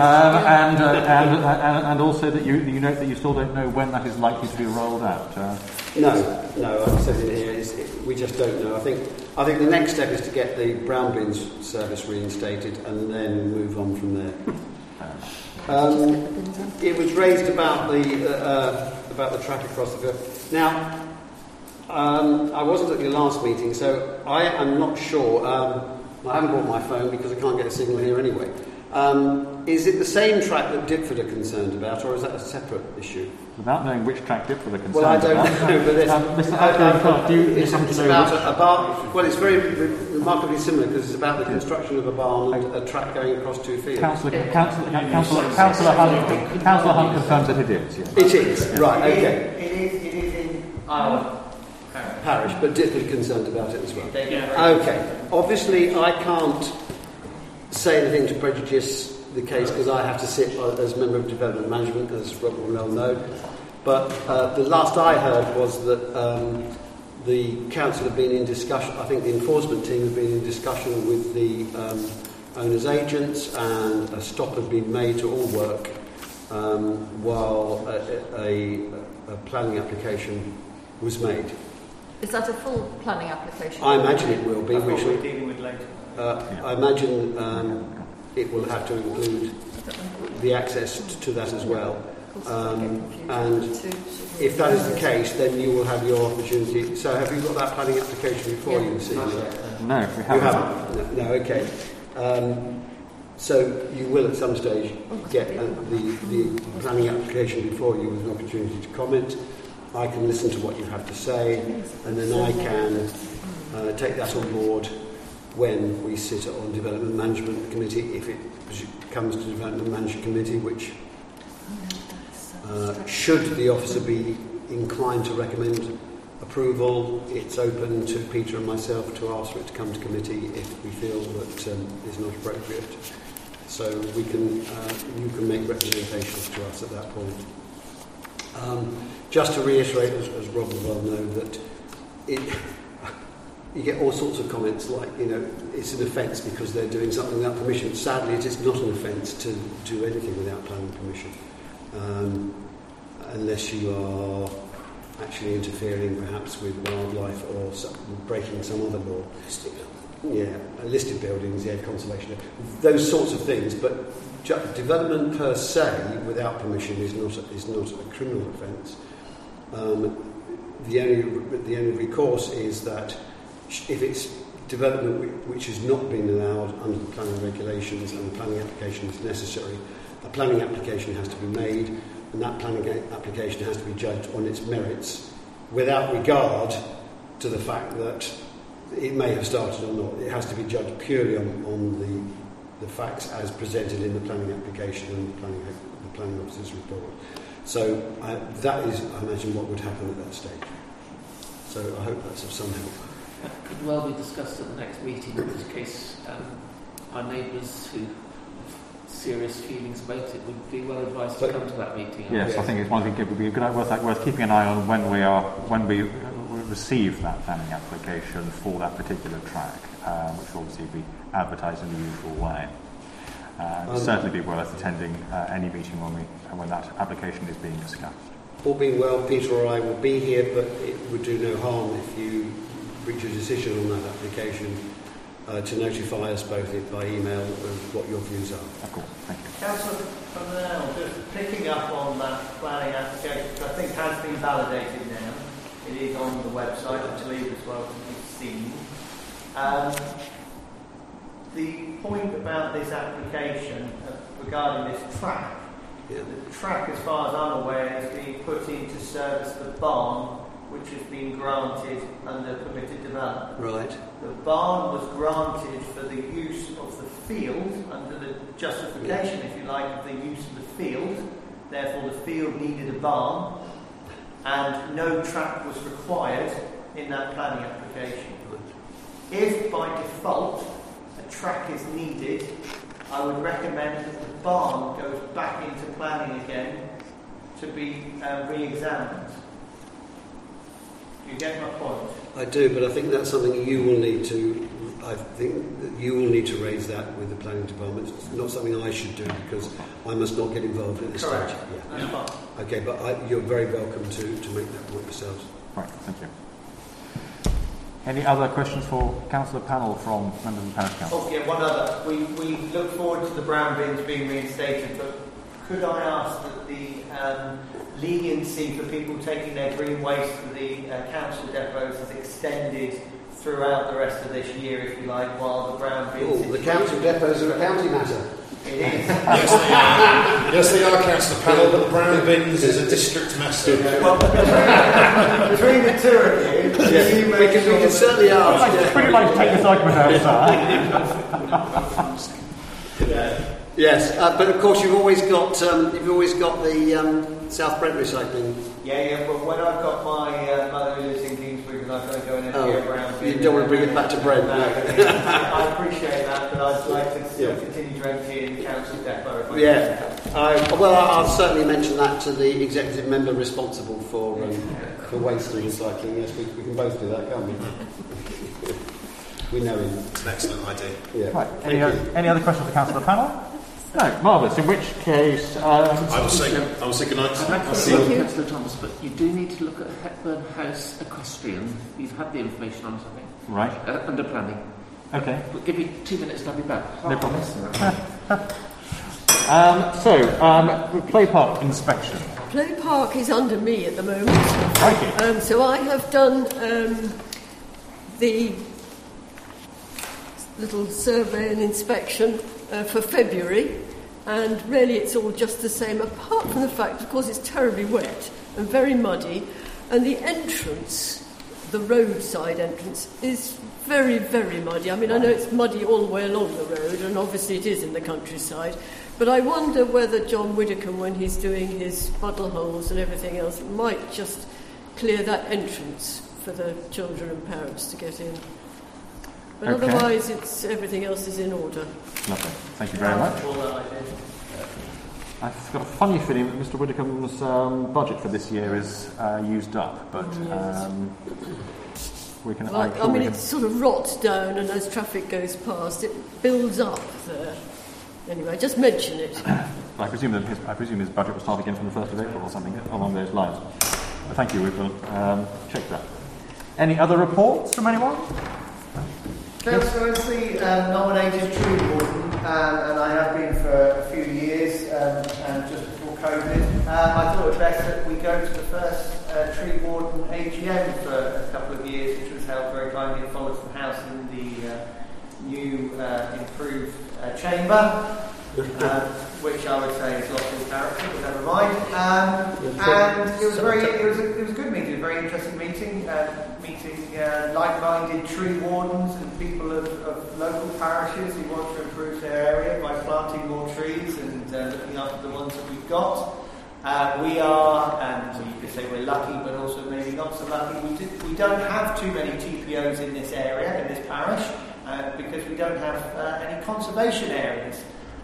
and also that you note that you still don't know when that is likely to be rolled out. No, I've said in here we just don't know. I think the next step is to get the brown bins service reinstated and then move on from there. It was raised about the traffic across the field. Now, I wasn't at your last meeting, so I am not sure. I haven't brought my phone because I can't get a signal here anyway. Is it the same track that Dipford are concerned about, or is that a separate issue? Without knowing which track Dipford are concerned well, I don't know, but Mr. Ackland, do you it's about a barn. Well, it's very remarkably similar because it's about the construction of a barn and a track going across two fields. Councillor Hunt confirms that it is. Yes. It is, right? Okay. It is in our parish, but Dipford are concerned about it as well. Okay. Obviously, I can't say anything to prejudice the case because I have to sit as member of development management, as Rob will well know. But the last I heard was that the council had been in discussion. I think the enforcement team had been in discussion with the owners' agents, and a stop had been made to all work while a planning application was made. Is that a full planning application? I imagine it will be. That's what we're dealing with later. I imagine it will have to include the access to that as well. And if that is the case, then you will have your opportunity. So have you got that planning application before you this evening? No, we haven't. You haven't? No, okay. So you will at some stage get the planning application before you with an opportunity to comment. I can listen to what you have to say, and then I can take that on board when we sit on Development Management Committee, if it comes to Development Management Committee, which should the officer be inclined to recommend approval, it's open to Peter and myself to ask for it to come to committee if we feel that is not appropriate. So we can, you can make representations to us at that point. Just to reiterate, as Rob will well know, that you get all sorts of comments like, it's an offence because they're doing something without permission. Sadly, it is not an offence to do anything without planning permission, unless you are actually interfering perhaps with wildlife or breaking some other law. Listed buildings, conservation, those sorts of things. But development per se, without permission, is not a criminal offence. The only recourse is that if it's development which has not been allowed under the planning regulations and the planning application is necessary, a planning application has to be made, and that planning application has to be judged on its merits without regard to the fact that it may have started or not. It has to be judged purely on the facts as presented in the planning application and the planning officer's report. So that is, I imagine, what would happen at that stage. So I hope that's of some help. That could well be discussed at the next meeting, in this case our neighbours who have serious feelings about it would be well advised to come to that meeting. Yes, I think it's one thing it would be worth keeping an eye on when we receive that planning application for that particular track, which will obviously be advertised in the usual way. Certainly be worth attending any meeting when that application is being discussed. All being well, Peter or I will be here, but it would do no harm if you reach a decision on that application to notify us both by email of what your views are. Of course, thank you. Councillor Parnell, just picking up on that planning application, which I think has been validated now. It is on the website, I believe, as well to be seen. The point about this application regarding this track, the track, as far as I'm aware, is being put into service the barn, which has been granted under permitted development. Right. The barn was granted for the use of the field, under the justification, if you like, of the use of the field. Therefore, the field needed a barn, and no track was required in that planning application. If by default a track is needed, I would recommend that the barn goes back into planning again to be re-examined. Do you get my point? I do, but I think that's something you will need to. I think that you will need to raise that with the planning department. It's not something I should do because I must not get involved at this Correct. stage. Yeah. That's fine. Okay, but you're very welcome to make that point yourselves. Right, thank you. Any other questions for Councillor Panel from members of the Parish Council? Oh, yeah, one other. We look forward to the brown bins being reinstated, but could I ask that the leniency for people taking their green waste to the council depots is extended throughout the rest of this year, if you like, while the brown bins... Oh, the council depots are a county matter. It is. Yes, they are. Yes, they are, Councillor Panel, but the brown bins is a district matter. Well, between the two of you, yes, we can certainly ask. I'd pretty like to take this argument outside. Yes, but of course you've always got the South Brent recycling. Yeah. But when I've got my mother who lives in Kingsbridge and I don't go in and get around. You don't want to bring it back to Brent. I appreciate that, but I'd like to still continue to empty in the council depot. If I can. I'll certainly mention that to the executive member responsible for waste and recycling. Yes, we can both do that, can't we? We know him. It's an excellent idea. Yeah. Right. Any other questions for Councillor Panel? No, marvellous. In which case... I will say good night. Thank you, Councillor Thomas, but you do need to look at Hepburn House Equestrian. You've had the information on it, I think. Right. Under planning. Okay. But give me 2 minutes and I'll be back. No problem. Play park inspection. Play park is under me at the moment. Okay. So I have done the little survey and inspection for February, and really it's all just the same, apart from the fact, of course, it's terribly wet and very muddy, and the entrance, the roadside entrance, is very, very muddy. I mean, I know it's muddy all the way along the road, and obviously it is in the countryside, but I wonder whether John Widdicombe, when he's doing his puddle holes and everything else, might just clear that entrance for the children and parents to get in. But otherwise, everything else is in order. Lovely. Thank you very much. I've got a funny feeling that Mr. Widdicombe's budget for this year is used up, but we can... I mean, it sort of rots down, and as traffic goes past, it builds up there. Anyway, just mention it. I presume his budget will start again from the 1st of April or something along those lines. But thank you, we will check that. Any other reports from anyone? Councillor Ainsley nominated tree warden, and I have been for a few years, and just before COVID. I thought it best that we go to the first tree warden AGM for a couple of years, which was held very kindly at Folliston House in the new improved chamber, which I would say is lost its character, but never mind. And it was a good meeting, a very interesting meeting. Meeting like-minded tree wardens and people of local parishes who want to improve their area by planting more trees and looking after the ones that we've got. We are, and you could say we're lucky, but also maybe not so lucky. We don't have too many TPOs in this area, in this parish, because we don't have any conservation areas.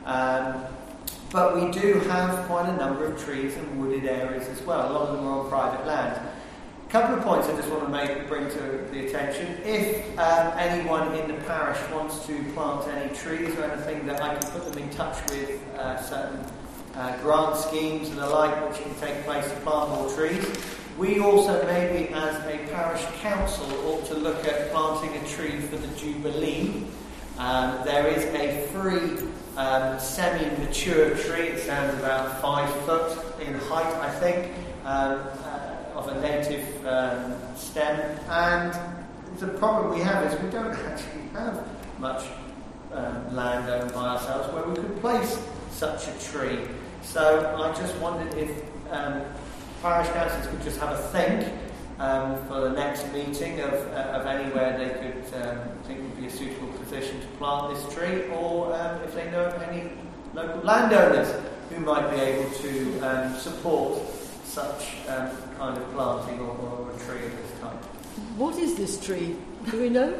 But we do have quite a number of trees and wooded areas as well. A lot of them are on private land. A couple of points I just want to bring to the attention. If anyone in the parish wants to plant any trees or anything, that I can put them in touch with certain grant schemes and the like, which can take place to plant more trees. We also maybe as a parish council ought to look at planting a tree for the Jubilee. There is a free semi-mature tree. It stands about 5 foot in height, I think, of a native stem. And the problem we have is we don't actually have much land owned by ourselves where we could place such a tree. So I just wondered if parish councils could just have a think for the next meeting of anywhere they could think would be a suitable position to plant this tree, or if they know of any local landowners who might be able to support such kind of planting or a tree of this type. What is this tree? Do we know?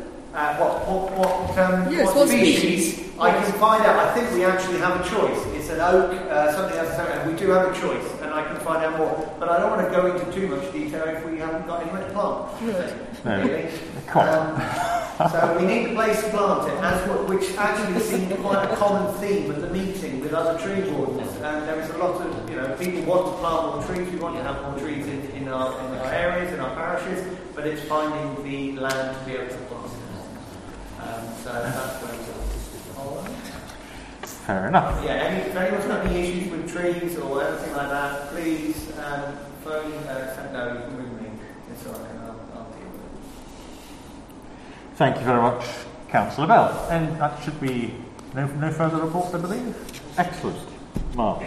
What species? I can find out. I think we actually have a choice. It's an oak, something else. And we do have a choice, and I can find out more. But I don't want to go into too much detail if we haven't got anywhere to plant. No. Really. So we need a place to plant it, which actually seemed quite a common theme at the meeting with other tree wardens. And there is a lot of, people want to plant more trees. We want to have more trees in our areas, in our parishes. But it's finding the land to be able to plant it. So that's where we're going. Fair enough. Yeah, if anyone's got any issues with trees or anything like that, please phone, you can ring me. It's all right, I'll deal with it. Thank you very much, Councillor Bell. And that should be no further reports, I believe. Excellent. Mark.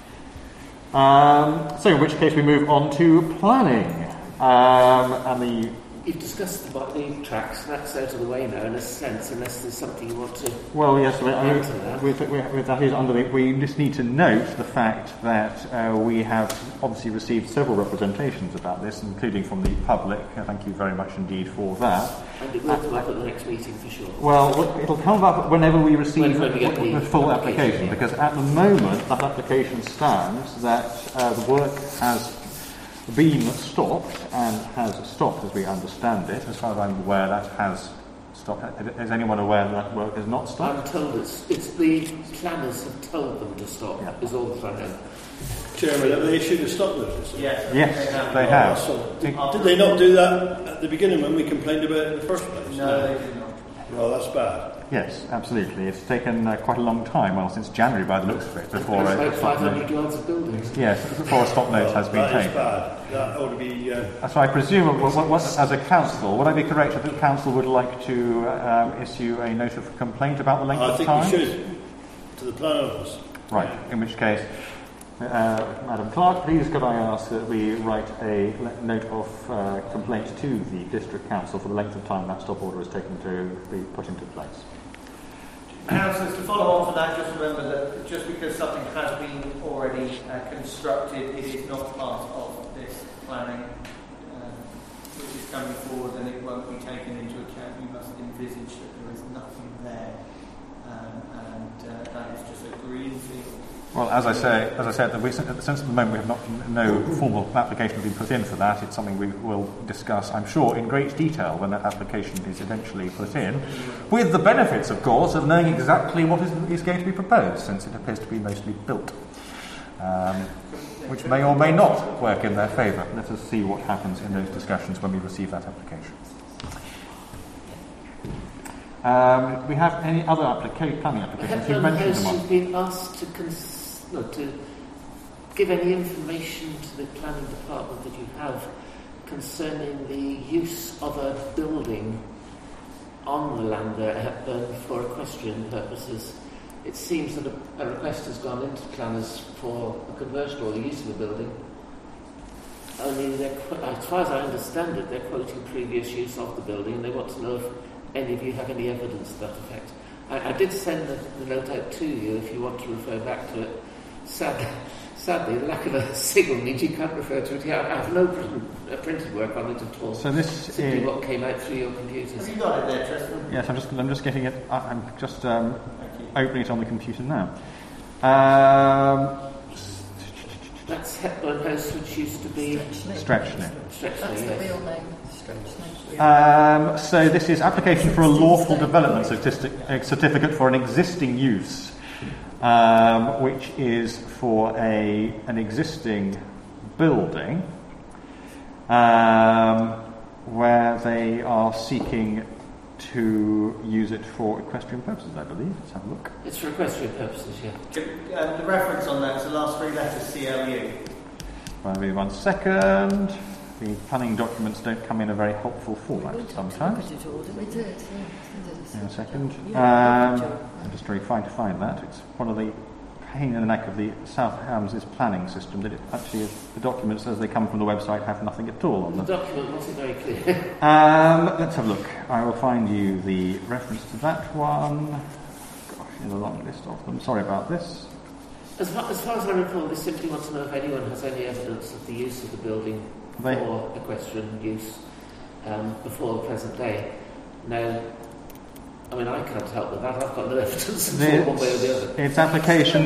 So in which case we move on to planning. You've discussed about the tracks, that's out of the way now in a sense, unless there's something you want to... Well, yes, with that is under we just need to note the fact that we have obviously received several representations about this, including from the public. Thank you very much indeed for that. And it will come up at the next meeting for sure. Well, it'll come up whenever we receive the full application, because at the moment that application stands that the work has been stopped, and has stopped as we understand it. As far as I'm aware, that has stopped. Is anyone aware that work has not stopped? I'm told it's the planners have told them to stop, is all that I know. Chairman, have they issued a stop notice? Yes, they have. So, did they not do that at the beginning when we complained about it in the first place? No, they did not. Well, that's bad. Yes, absolutely. It's taken quite a long time, well, since January by the looks of it, before it's like 500 yards of buildings. Yes, before a stop note has been taken. That is bad. That ought to be... So I presume, as a council, would I be correct that the council would like to issue a note of complaint about the length of time? I think we should, to the plan office. Right, in which case, Madam Clerk, please could I ask that we write a note of complaint to the District Council for the length of time that stop order is taken to be put into place. Councillors, to follow on from that, just remember that just because something has been already constructed, it is not part of this planning which is coming forward, and it won't be taken into account. You must envisage that there is nothing there, and that is just a greenfield. Well, as I said, since at the moment we have no formal application has been put in for that. It's something we will discuss, I'm sure, in great detail when that application is eventually put in, with the benefits, of course, of knowing exactly what is going to be proposed, since it appears to be mostly built, which may or may not work in their favour. Let us see what happens in those discussions when we receive that application. Do we have any other planning applications? You've mentioned them all. Has been asked to give any information to the planning department that you have concerning the use of a building on the land there at Hepburn for equestrian purposes. It seems that a request has gone into planners for a conversion or the use of a building. Only, as far as I understand it, they're quoting previous use of the building, and they want to know if any of you have any evidence to that effect. I did send the note out to you if you want to refer back to it. Sadly, the lack of a signal means you can't refer to it here. I have no printed work on it at all. So this simply what came out through your computers. Have you got it there, Tristan? Yes, I'm just getting it. I'm just opening it on the computer now. That's Hepburn House, which used to be Stretchley. That's the real name. So this is application for a lawful development certificate for an existing use, which is for an existing building where they are seeking to use it for equestrian purposes, I believe. Let's have a look. It's for equestrian purposes, yeah. The reference on that is the last three letters, CLU. Give me 1 second. The planning documents don't come in a very helpful format sometimes. We did, In a second. I'm just very trying to find that. It's one of the pain in the neck of the South Ham's planning system that it actually, the document says they come from the website, have nothing at all on them. The document wasn't very clear. Let's have a look. I will find you the reference to that one. Gosh, there's a long list of them. Sorry about this. As far as I recall, they simply want to know if anyone has any evidence of the use of the building for equestrian use before the present day. Now, I mean, I can't help with that. I've got no evidence one way or the other. It's application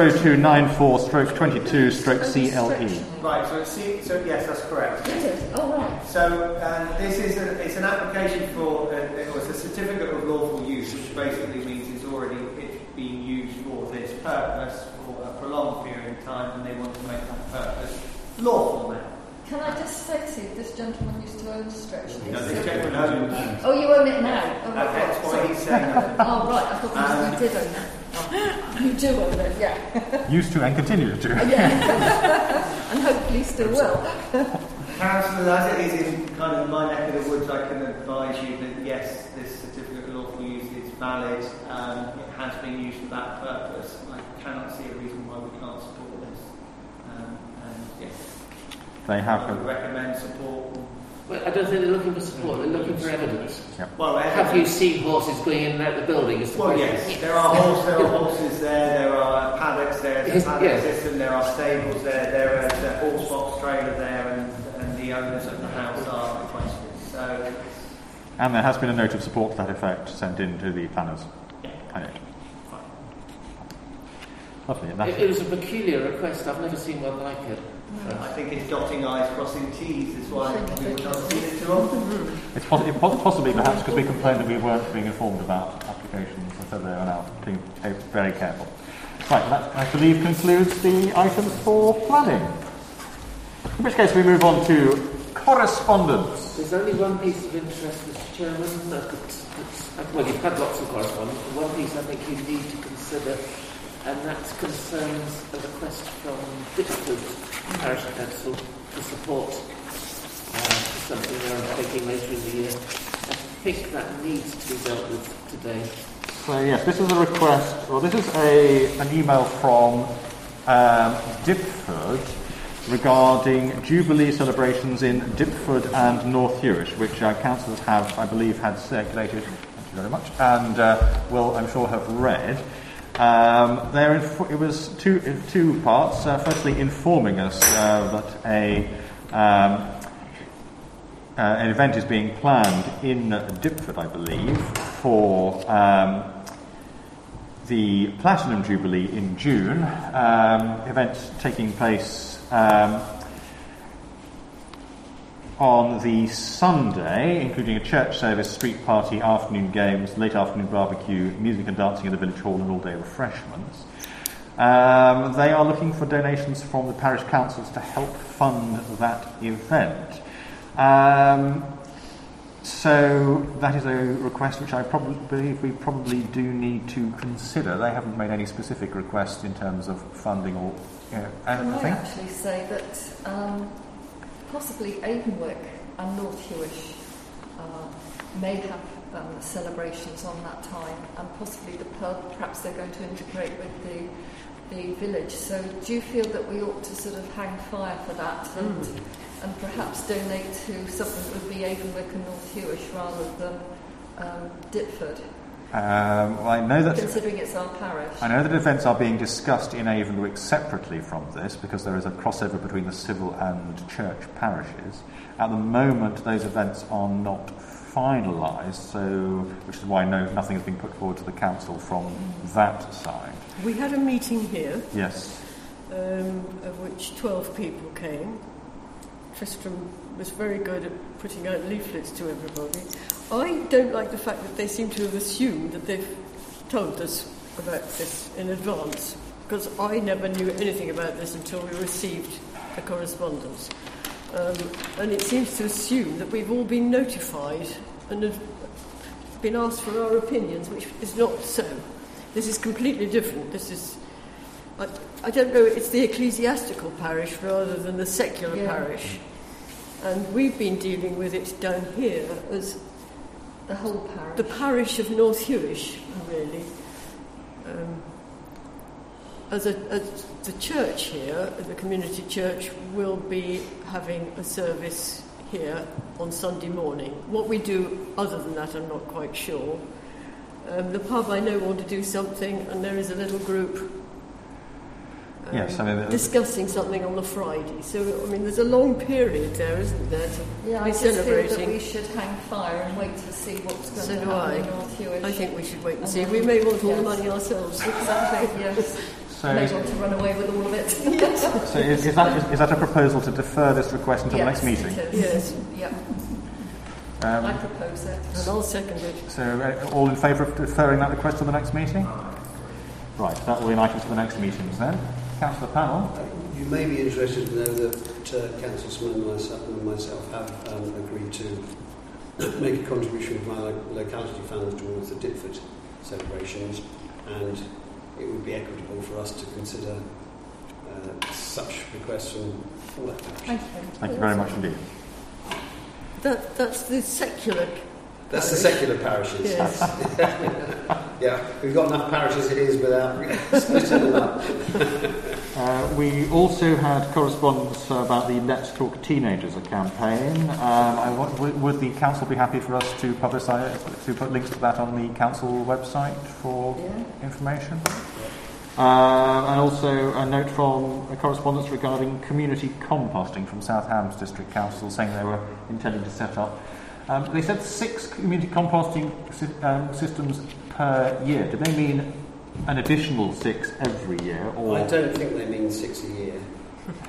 0294/22/CLE. Right, so yes, that's correct. Is it? Oh, right. So this is it's an application for it's a certificate of lawful use, which basically means it's being used for this purpose for a prolonged period of time, and they want to make that purpose lawful now. Can I just say to you, this gentleman used to own Stretchley. No, this gentleman owns. Oh, you own it now? Oh, That's why he's saying that. Oh, right, I thought you did own it. Oh, you do own it, yeah. Used to and continue to. Yeah. And hopefully still will. Councillor, as it is in kind of my neck of the woods, I can advise you that yes, this certificate of lawful use is valid. It has been used for that purpose. I cannot see a reason why we can't support this. And yes. They have. I would recommend support. Well, I don't think they're looking for support, they're looking for evidence. Yep. Well, have you seen horses going in and out of the building? Yes, there are horses there are paddocks there, there's a paddock system, there are stables there is a horse box trailer there, and the owners of the house are requested. So, and there has been a note of support to that effect sent in to the planners. Yeah. Lovely. It was a peculiar request, I've never seen one like it. I think it's dotting I's, crossing T's, is why we will not see it too often. It's possibly perhaps because we complained that we weren't being informed about applications, and so they are now being very careful. Right, that, I believe, concludes the items for planning. In which case we move on to correspondence. There's only one piece of interest, Mr. Chairman, well, you've had lots of correspondence, but one piece I think you need to consider, and that concerns a request from Dipford Parish Council to support something they're undertaking later in the year. I think that needs to be dealt with today. So yes, this is a request, well this is an email from Dipford regarding Jubilee celebrations in Dipford and North Hewish, which our councillors have, I believe, had circulated, thank you very much, and will, I'm sure, have read. It was two parts. Firstly, informing us that an event is being planned in Dipford, I believe, for the Platinum Jubilee in June. Event taking place on the Sunday, including a church service, street party, afternoon games, late afternoon barbecue, music and dancing in the village hall, and all-day refreshments. They are looking for donations from the parish councils to help fund that event. So that is a request which I believe we probably do need to consider. They haven't made any specific requests in terms of funding or anything. Can I actually say that possibly Avonwick and North Hewish may have celebrations on that time, and possibly the pub, perhaps they're going to integrate with the village. So do you feel that we ought to sort of hang fire for that and perhaps donate to something that would be Avonwick and North Hewish rather than Dipford? Well, I know that, considering it's our parish. I know that events are being discussed in Avonwick separately from this because there is a crossover between the civil and church parishes. At the moment, those events are not finalised, so which is why nothing has been put forward to the council from that side. We had a meeting here. Yes. Of which 12 people came. Tristram was very good at putting out leaflets to everybody. I don't like the fact that they seem to have assumed that they've told us about this in advance, because I never knew anything about this until we received the correspondence. And it seems to assume that we've all been notified and have been asked for our opinions, which is not so. This is completely different. This is, I don't know, it's the ecclesiastical parish rather than the secular parish. And we've been dealing with it down here as the whole parish. The parish of North Hewish, really. As the church here, the community church, will be having a service here on Sunday morning. What we do other than that, I'm not quite sure. The pub, I know, want to do something, and there is a little group discussing something on the Friday. So, I mean, there's a long period there, isn't there, to be celebrating. I just feel that we should hang fire and wait to see what's going to happen in North Hewish. I think we should wait and see. We may want all the money ourselves. Exactly, yes. So may want to run away with all of it. So is that a proposal to defer this request until the next meeting? Yes. Yeah. I propose it. And I'll second it. So all in favour of deferring that request to the next meeting? Right, that will be an item for the next meetings then. Councillor Panel. You may be interested to know that Councillor Smith and myself have agreed to make a contribution from our locality funds towards the Dipford celebrations, and it would be equitable for us to consider such requests from all that parish. Thank you. Thank you very much indeed. That's the secular. That's the secular parishes. Yes. Yeah, we've got enough parishes it is without splitting them up. We also had correspondence about the Let's Talk Teenagers campaign. Would the council be happy for us to publicise, to put links to that on the council website for information? And also a note from a correspondence regarding community composting from South Hams District Council, saying they were intending to set up. They said 6 community composting systems per year. Do they mean an additional 6 every year? Or? I don't think they mean 6 a year.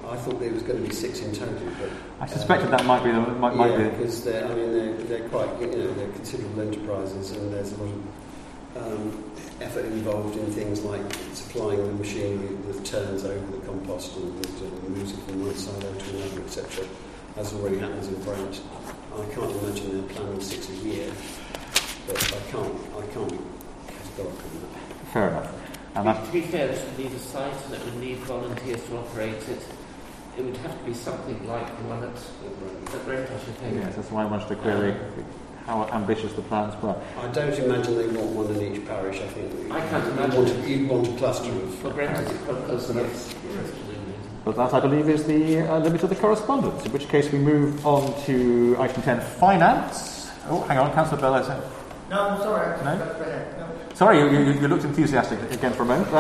I thought there was going to be 6 in total, but I suspected that might be because they're quite, they're considerable enterprises, and there's a lot of effort involved in things like supplying the machinery that turns over the compost and moves it from one silo to another, etc. As already happens in Brent. I can't imagine they're planning 6 a year, but I can't be categorical on that. Fair enough. To be fair, this would need a site and it would need volunteers to operate it. It would have to be something like the one at Brent, I should think. Yes, that's why I wanted to query how ambitious the plans were. I don't imagine they want one in each parish. I think I can't imagine. You'd want a cluster of. For Brent, it's quite close enough. But that, I believe, is the limit of the correspondence, in which case we move on to item 10, finance. Oh, hang on, Councillor Bell. No, I'm sorry. No? Sorry, you looked enthusiastic again for a moment.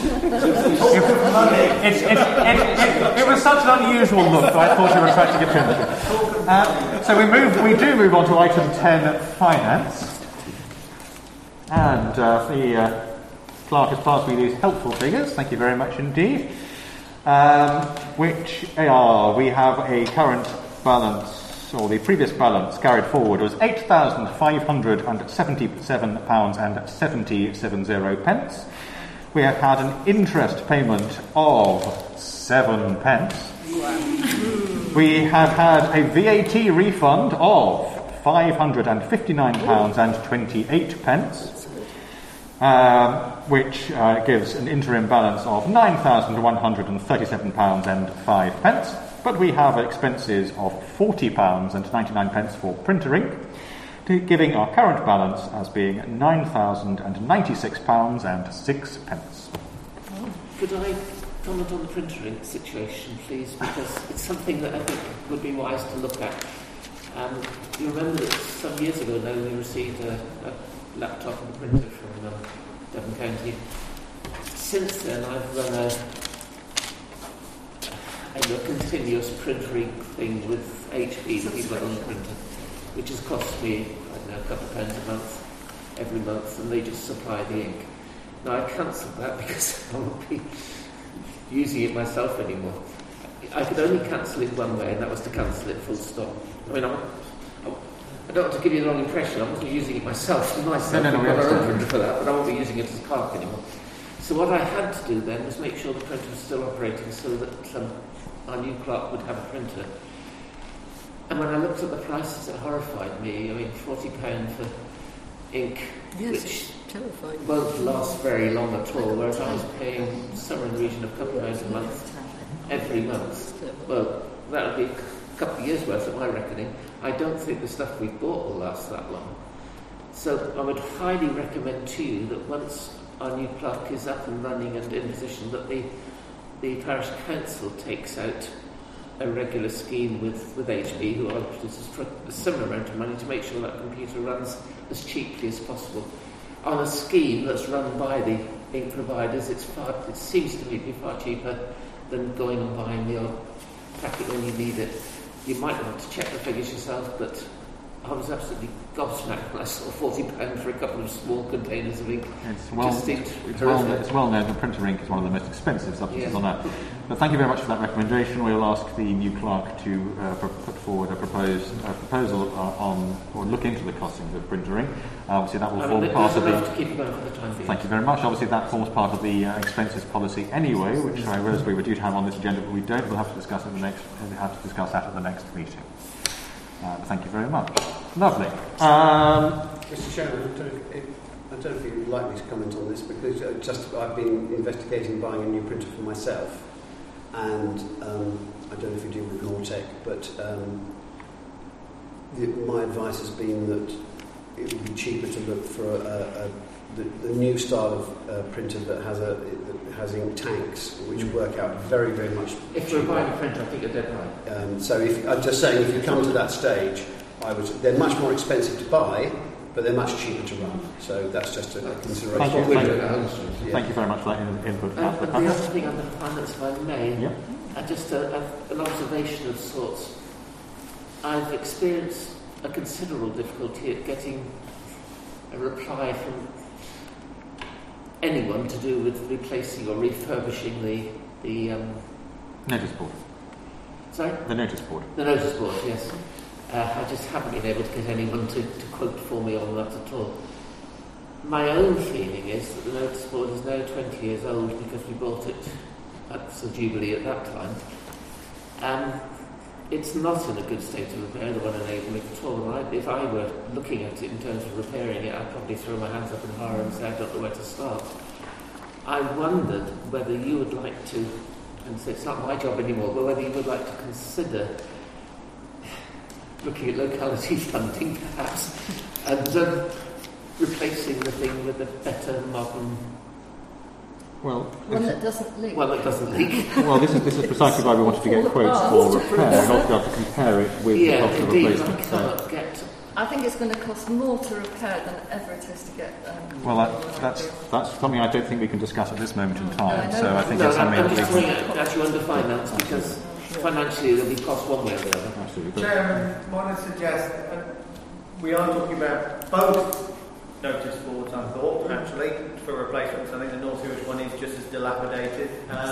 It was such an unusual look that I thought you were trying to get in. So we do move on to item 10, finance. And the clerk has passed me these helpful figures. Thank you very much indeed. Which are, we have a current balance, or the previous balance carried forward was £8,577.77. We have had an interest payment of 7 pence. We have had a VAT refund of £559.28, which gives an interim balance of £9,137.05. But we have expenses of £40.99 for printer ink, giving our current balance as being £9,096.06. Could I comment on the printer ink situation, please? Because it's something that I think would be wise to look at. You remember that some years ago now we received a laptop and a printer from Devon County. Since then I've run a continuous printer ink thing with HP, the people on the printer, which has cost me, I don't know, a couple of pounds a month, every month, and they just supply the ink. Now I cancelled that because I won't be using it myself anymore. I could only cancel it one way, and that was to cancel it full stop. I mean, I don't want to give you the wrong impression. I wasn't using it myself. No, I've got my own printer for that, but I won't be using it as a clerk anymore. So what I had to do then was make sure the printer was still operating so that our new clerk would have a printer. And when I looked at the prices, it horrified me. I mean, £40 for ink, which won't last very long at all, whereas I was paying somewhere in the region of a couple of pounds a month, every month. Well, that would be a couple of years' worth at my reckoning. I don't think the stuff we bought will last that long. So I would highly recommend to you that once our new clerk is up and running and in position, that the parish council takes out a regular scheme with HB, who produces a similar amount of money, to make sure that computer runs as cheaply as possible. On a scheme that's run by the ink providers, it seems to me to be far cheaper than going and buying the odd packet when you need it. You might want to check the figures yourself, but I was absolutely gobsmacked when I saw £40 for a couple of small containers of ink. It's well known that printer ink is one of the most expensive substances on earth. But thank you very much for that recommendation. We'll ask the new clerk to put forward a proposal or look into the costings of printer ink. Obviously, that will form part of the. To keep it going for the time being. Thank you very much. Obviously, that forms part of the expenses policy anyway, which I realised we were due to have on this agenda, but we don't. We'll have to discuss it that at the next meeting. Thank you very much. Lovely. Mr. Chairman, I don't know if you'd like me to comment on this, because I've been investigating buying a new printer for myself, and I don't know if you deal with Nortec, but my advice has been that it would be cheaper to look for the new style of printer that has ink tanks, which work out very, very much. If you're buying a printer, I think you're dead right. So I'm just saying, if you come to that stage, they're much more expensive to buy, but they're much cheaper to run. So that's just a consideration. Thank you very much for that input. The other thing on the finance, if I may, just an observation of sorts. I've experienced a considerable difficulty at getting a reply from anyone to do with replacing or refurbishing the notice board. Sorry? The notice board. The notice board, yes. I just haven't been able to get anyone to quote for me on that at all. My own feeling is that the notice board is now 20 years old because we bought it at the Jubilee at that time. It's not in a good state of repair, the one enabling it at all. And if I were looking at it in terms of repairing it, I'd probably throw my hands up in horror and say I don't know where to start. I wondered whether you would like to, and so it's not my job anymore, but whether you would like to consider looking at locality funding perhaps and replacing the thing with a better modern one that doesn't leak. Well, that doesn't leak. Well, this is precisely why we wanted to get quotes for repair, and also be able to compare it with the cost of replacement. I think it's going to cost more to repair than ever it is to get. Well, that's something I don't think we can discuss at this moment in time. So I think it's something I'm just throwing it at you under finance because financially it'll be cost one way or the other. Absolutely. Chairman, might I suggest we are talking about both notice boards, I thought, actually, for replacements. I think the North Irish one is just as dilapidated.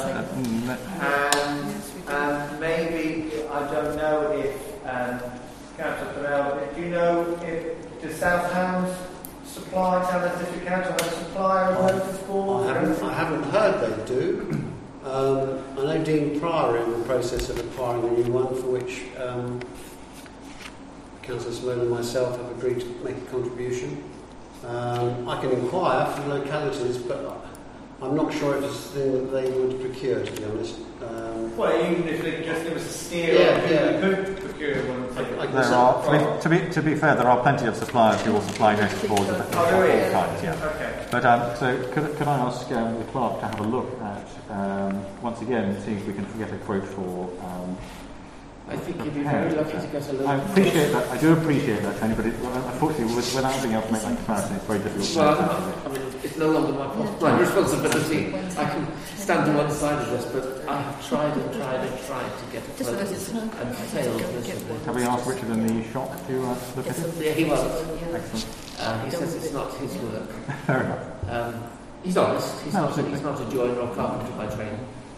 And maybe, I don't know if, Councillor Pennell, do you know if the South Hams supply, South District Council have a supplier of notice boards? I haven't heard they do. I know Dean Pryor are in the process of acquiring a new one for which Councillor Simone and myself have agreed to make a contribution. I can inquire for localities, but I'm not sure if it's a thing that they would procure, to be honest. Well, even if it just give us a steer, you could procure one. To be fair, there are plenty of suppliers who will supply notice boards of all kinds. Yeah. Okay. But so could I ask the clerk to have a look at once again, seeing if we can get a quote for. I think you'd be very lucky to get a look. I appreciate that. I do appreciate that, Tony, but unfortunately, without being able to make that comparison, it's very difficult. Well, I mean, it's no longer my responsibility. I can stand to one side of this, but I have tried and tried and tried to get a quote and failed miserably. Have we asked Richard in the shop to look at it? Yeah, he was. Excellent. He says it's not his work. Fair enough. He's honest. He's not a joiner or carpenter by training.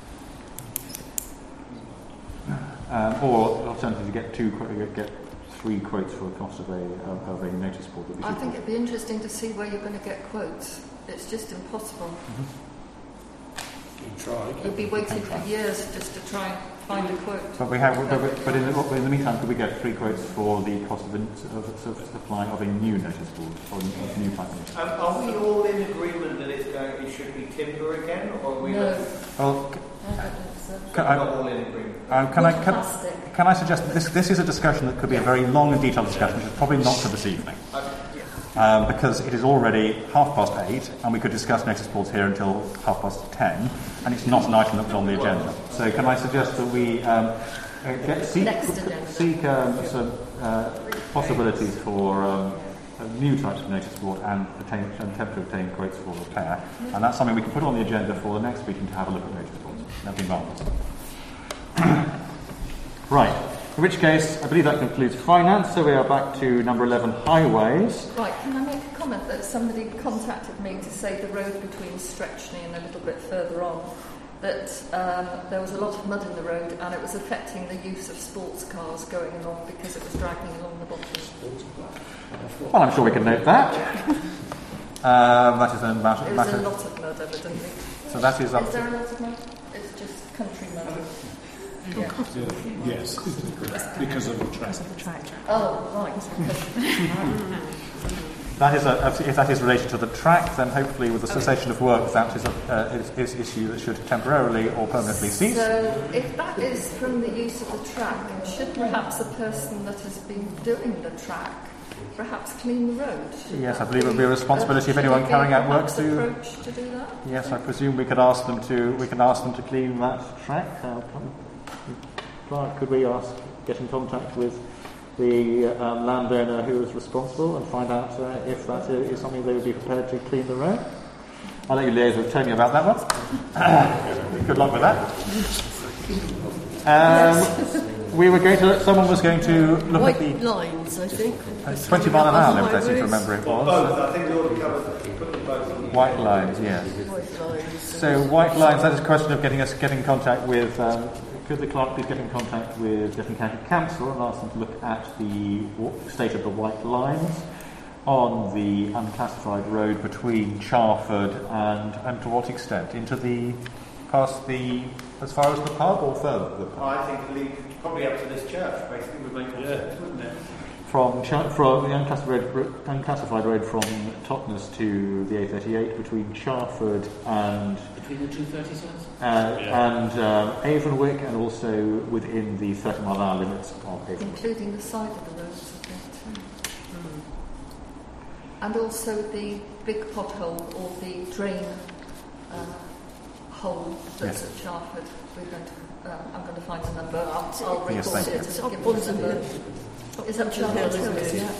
Or alternatively, get 3 quotes for the cost of a notice board. I think it'd be interesting to see where you're going to get quotes. It's just impossible. You'd be waiting for years just to try and find a quote. But in the meantime, could we get 3 quotes for the cost of supply of a new notice board or a new type of notice? Are we all in agreement that it should be timber again, or are we? No. Well, all in agreement. Can I suggest that this is a discussion that could be a very long and detailed discussion, which is probably not for this evening. Because it is already 8:30 and we could discuss notice boards here until 10:30, and it's not an item that was on the agenda. So can I suggest that we seek some possibilities for new types of notice board and attempt to obtain quotes for repair, and that's something we can put on the agenda for the next meeting to have a look at notice boards. That'd be marvellous. Right. In which case, I believe that concludes finance, so we are back to number 11, highways. Right, can I make a comment that somebody contacted me to say the road between Stretchney and a little bit further on, that there was a lot of mud in the road and it was affecting the use of sports cars going along because it was dragging along the bottom. Well, I'm sure we can note that. That is a matter. It was a lot of mud, evidently. So that is up. Is there a lot of mud? It's just country mud. Yeah. Yes, because of the track. Oh, right. If that is related to the track, then hopefully with the cessation of work, that is an issue that should temporarily or permanently cease. So if that is from the use of the track, should perhaps the person that has been doing the track perhaps clean the road? Yes, I believe it would be a responsibility of anyone carrying out work to do that. Yes, I presume we could ask them to clean that track. Clark, could we get in contact with the landowner who is responsible and find out if that is something they would be prepared to clean the road? I'll let you liaise with Tony about that one. Good luck with that. We were going to. Someone was going to look at the lines. I think 20 mile an hour limit. I seem to remember it was. Both. I think we already covered both. White lines, yes. White lines. So white lines. That is a question of getting in contact with could the clerk please get in contact with Devon County Council and ask them to look at the state of the white lines on the unclassified road between Charford and to what extent? Into the, past the, as far as the pub or further than the pub? I think probably up to this church, basically, would make more sense, wouldn't it? From the unclassified road from Totnes to the A38 between Charford and... Between the 230 zones? And Avonwick, and also within the 30-mile-an-hour limits of Avonwick. Including the side of the roads, I think, too. And also the big pothole or the drain hole that's at Charford. I'm going to find a number. I'll record it and give you a number. Is that Charford Hill?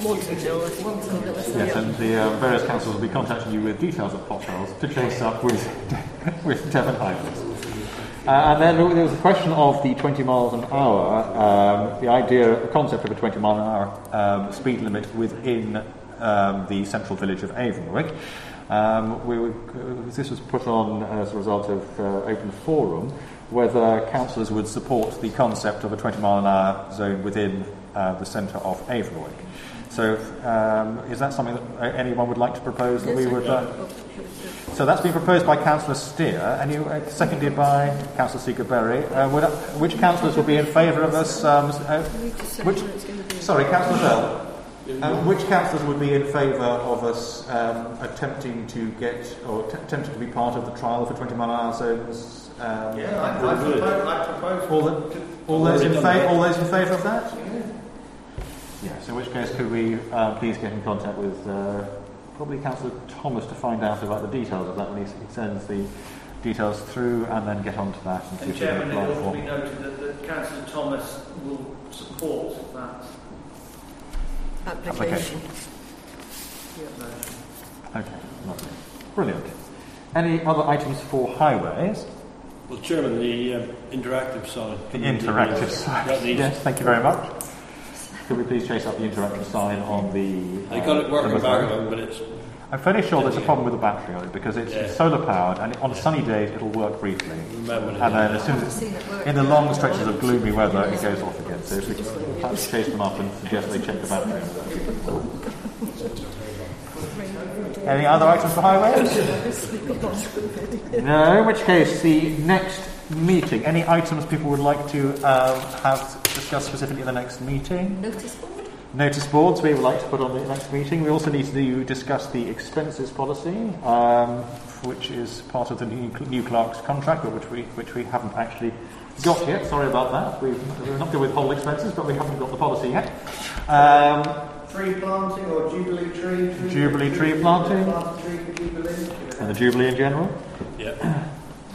Yes, and the various councils will be contacting you with details of potholes to chase up with Devon Highlands. And then there was a question of the 20 miles an hour, the concept of a 20 mile an hour speed limit within the central village of Avonwick. This was put on as a result of open forum, whether councillors would support the concept of a 20 mile an hour zone within the centre of Avonwick. So is that something that anyone would like to propose that we would... So that's been proposed by Councillor Steer, and seconded by Councillor Seeger-Berry. Which councillors would be in favour of this? Sorry, Councillor Bell. Which councillors would be in favour of us attempting to get, or attempting to be part of the trial for 20 mile an hour zones? I propose. All those in favour of that? Yes, in which case could we please get in contact with probably Councillor Thomas to find out about the details of that when he sends the details through, and then get on to that. And Chairman, it ought to be noted that Councillor Thomas will support that application. Okay, lovely. Brilliant. Any other items for highways? Well, Chairman, the interactive sign. The interactive sign. Yes, thank you very much. Could we please chase up the interactive sign on the... They got it working back on, but it's... I'm fairly sure there's a problem with the battery on it, because it's solar powered, and on sunny days it'll work briefly. And then as soon as it's in the long stretches of gloomy weather, it goes off again. So if we can perhaps chase them up and suggest they check the battery. Any other items for highways? No, in which case the next meeting. Any items people would like to have discussed specifically at the next meeting? Notice board? Notice boards we would like to put on the next meeting. We also need to discuss the expenses policy, which is part of the new clerk's contract, but which we haven't actually got yet. Sorry about that. We're not good with whole expenses, but we haven't got the policy yet. Tree planting or Jubilee tree? Jubilee tree planting. And the Jubilee in general. Yeah.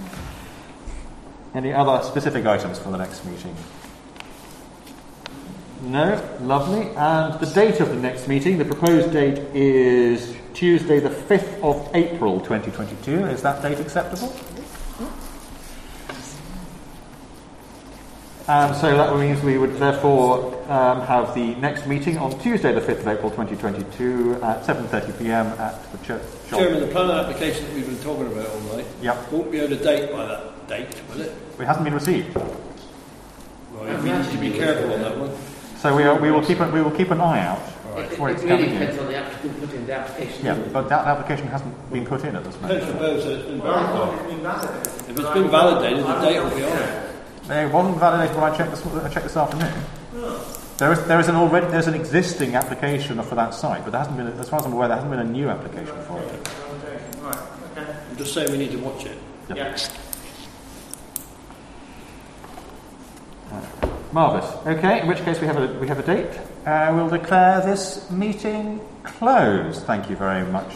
Any other specific items for the next meeting? No? Lovely. And the date of the next meeting, the proposed date is Tuesday the 5th of April 2022. Is that date acceptable? And so that means we would therefore have the next meeting on Tuesday the 5th of April 2022 at 7:30 p.m. at the church. Chairman, the plan application that we've been talking about all night won't be out of date by that date, will it? It hasn't been received. Right, we need to be careful on that one. So we will keep an eye out for it really coming in. depends on the applicant putting the application. Yeah, but that application hasn't been put in at this moment. If it's been validated, the date will be on it. It wasn't validated when I checked this afternoon. There's an existing application for that site, but there hasn't been, as far as I'm aware, there hasn't been a new application for it. I'm just saying we need to watch it. Yep. Yeah. Marvellous. Okay, in which case we have a date. We'll declare this meeting closed. Thank you very much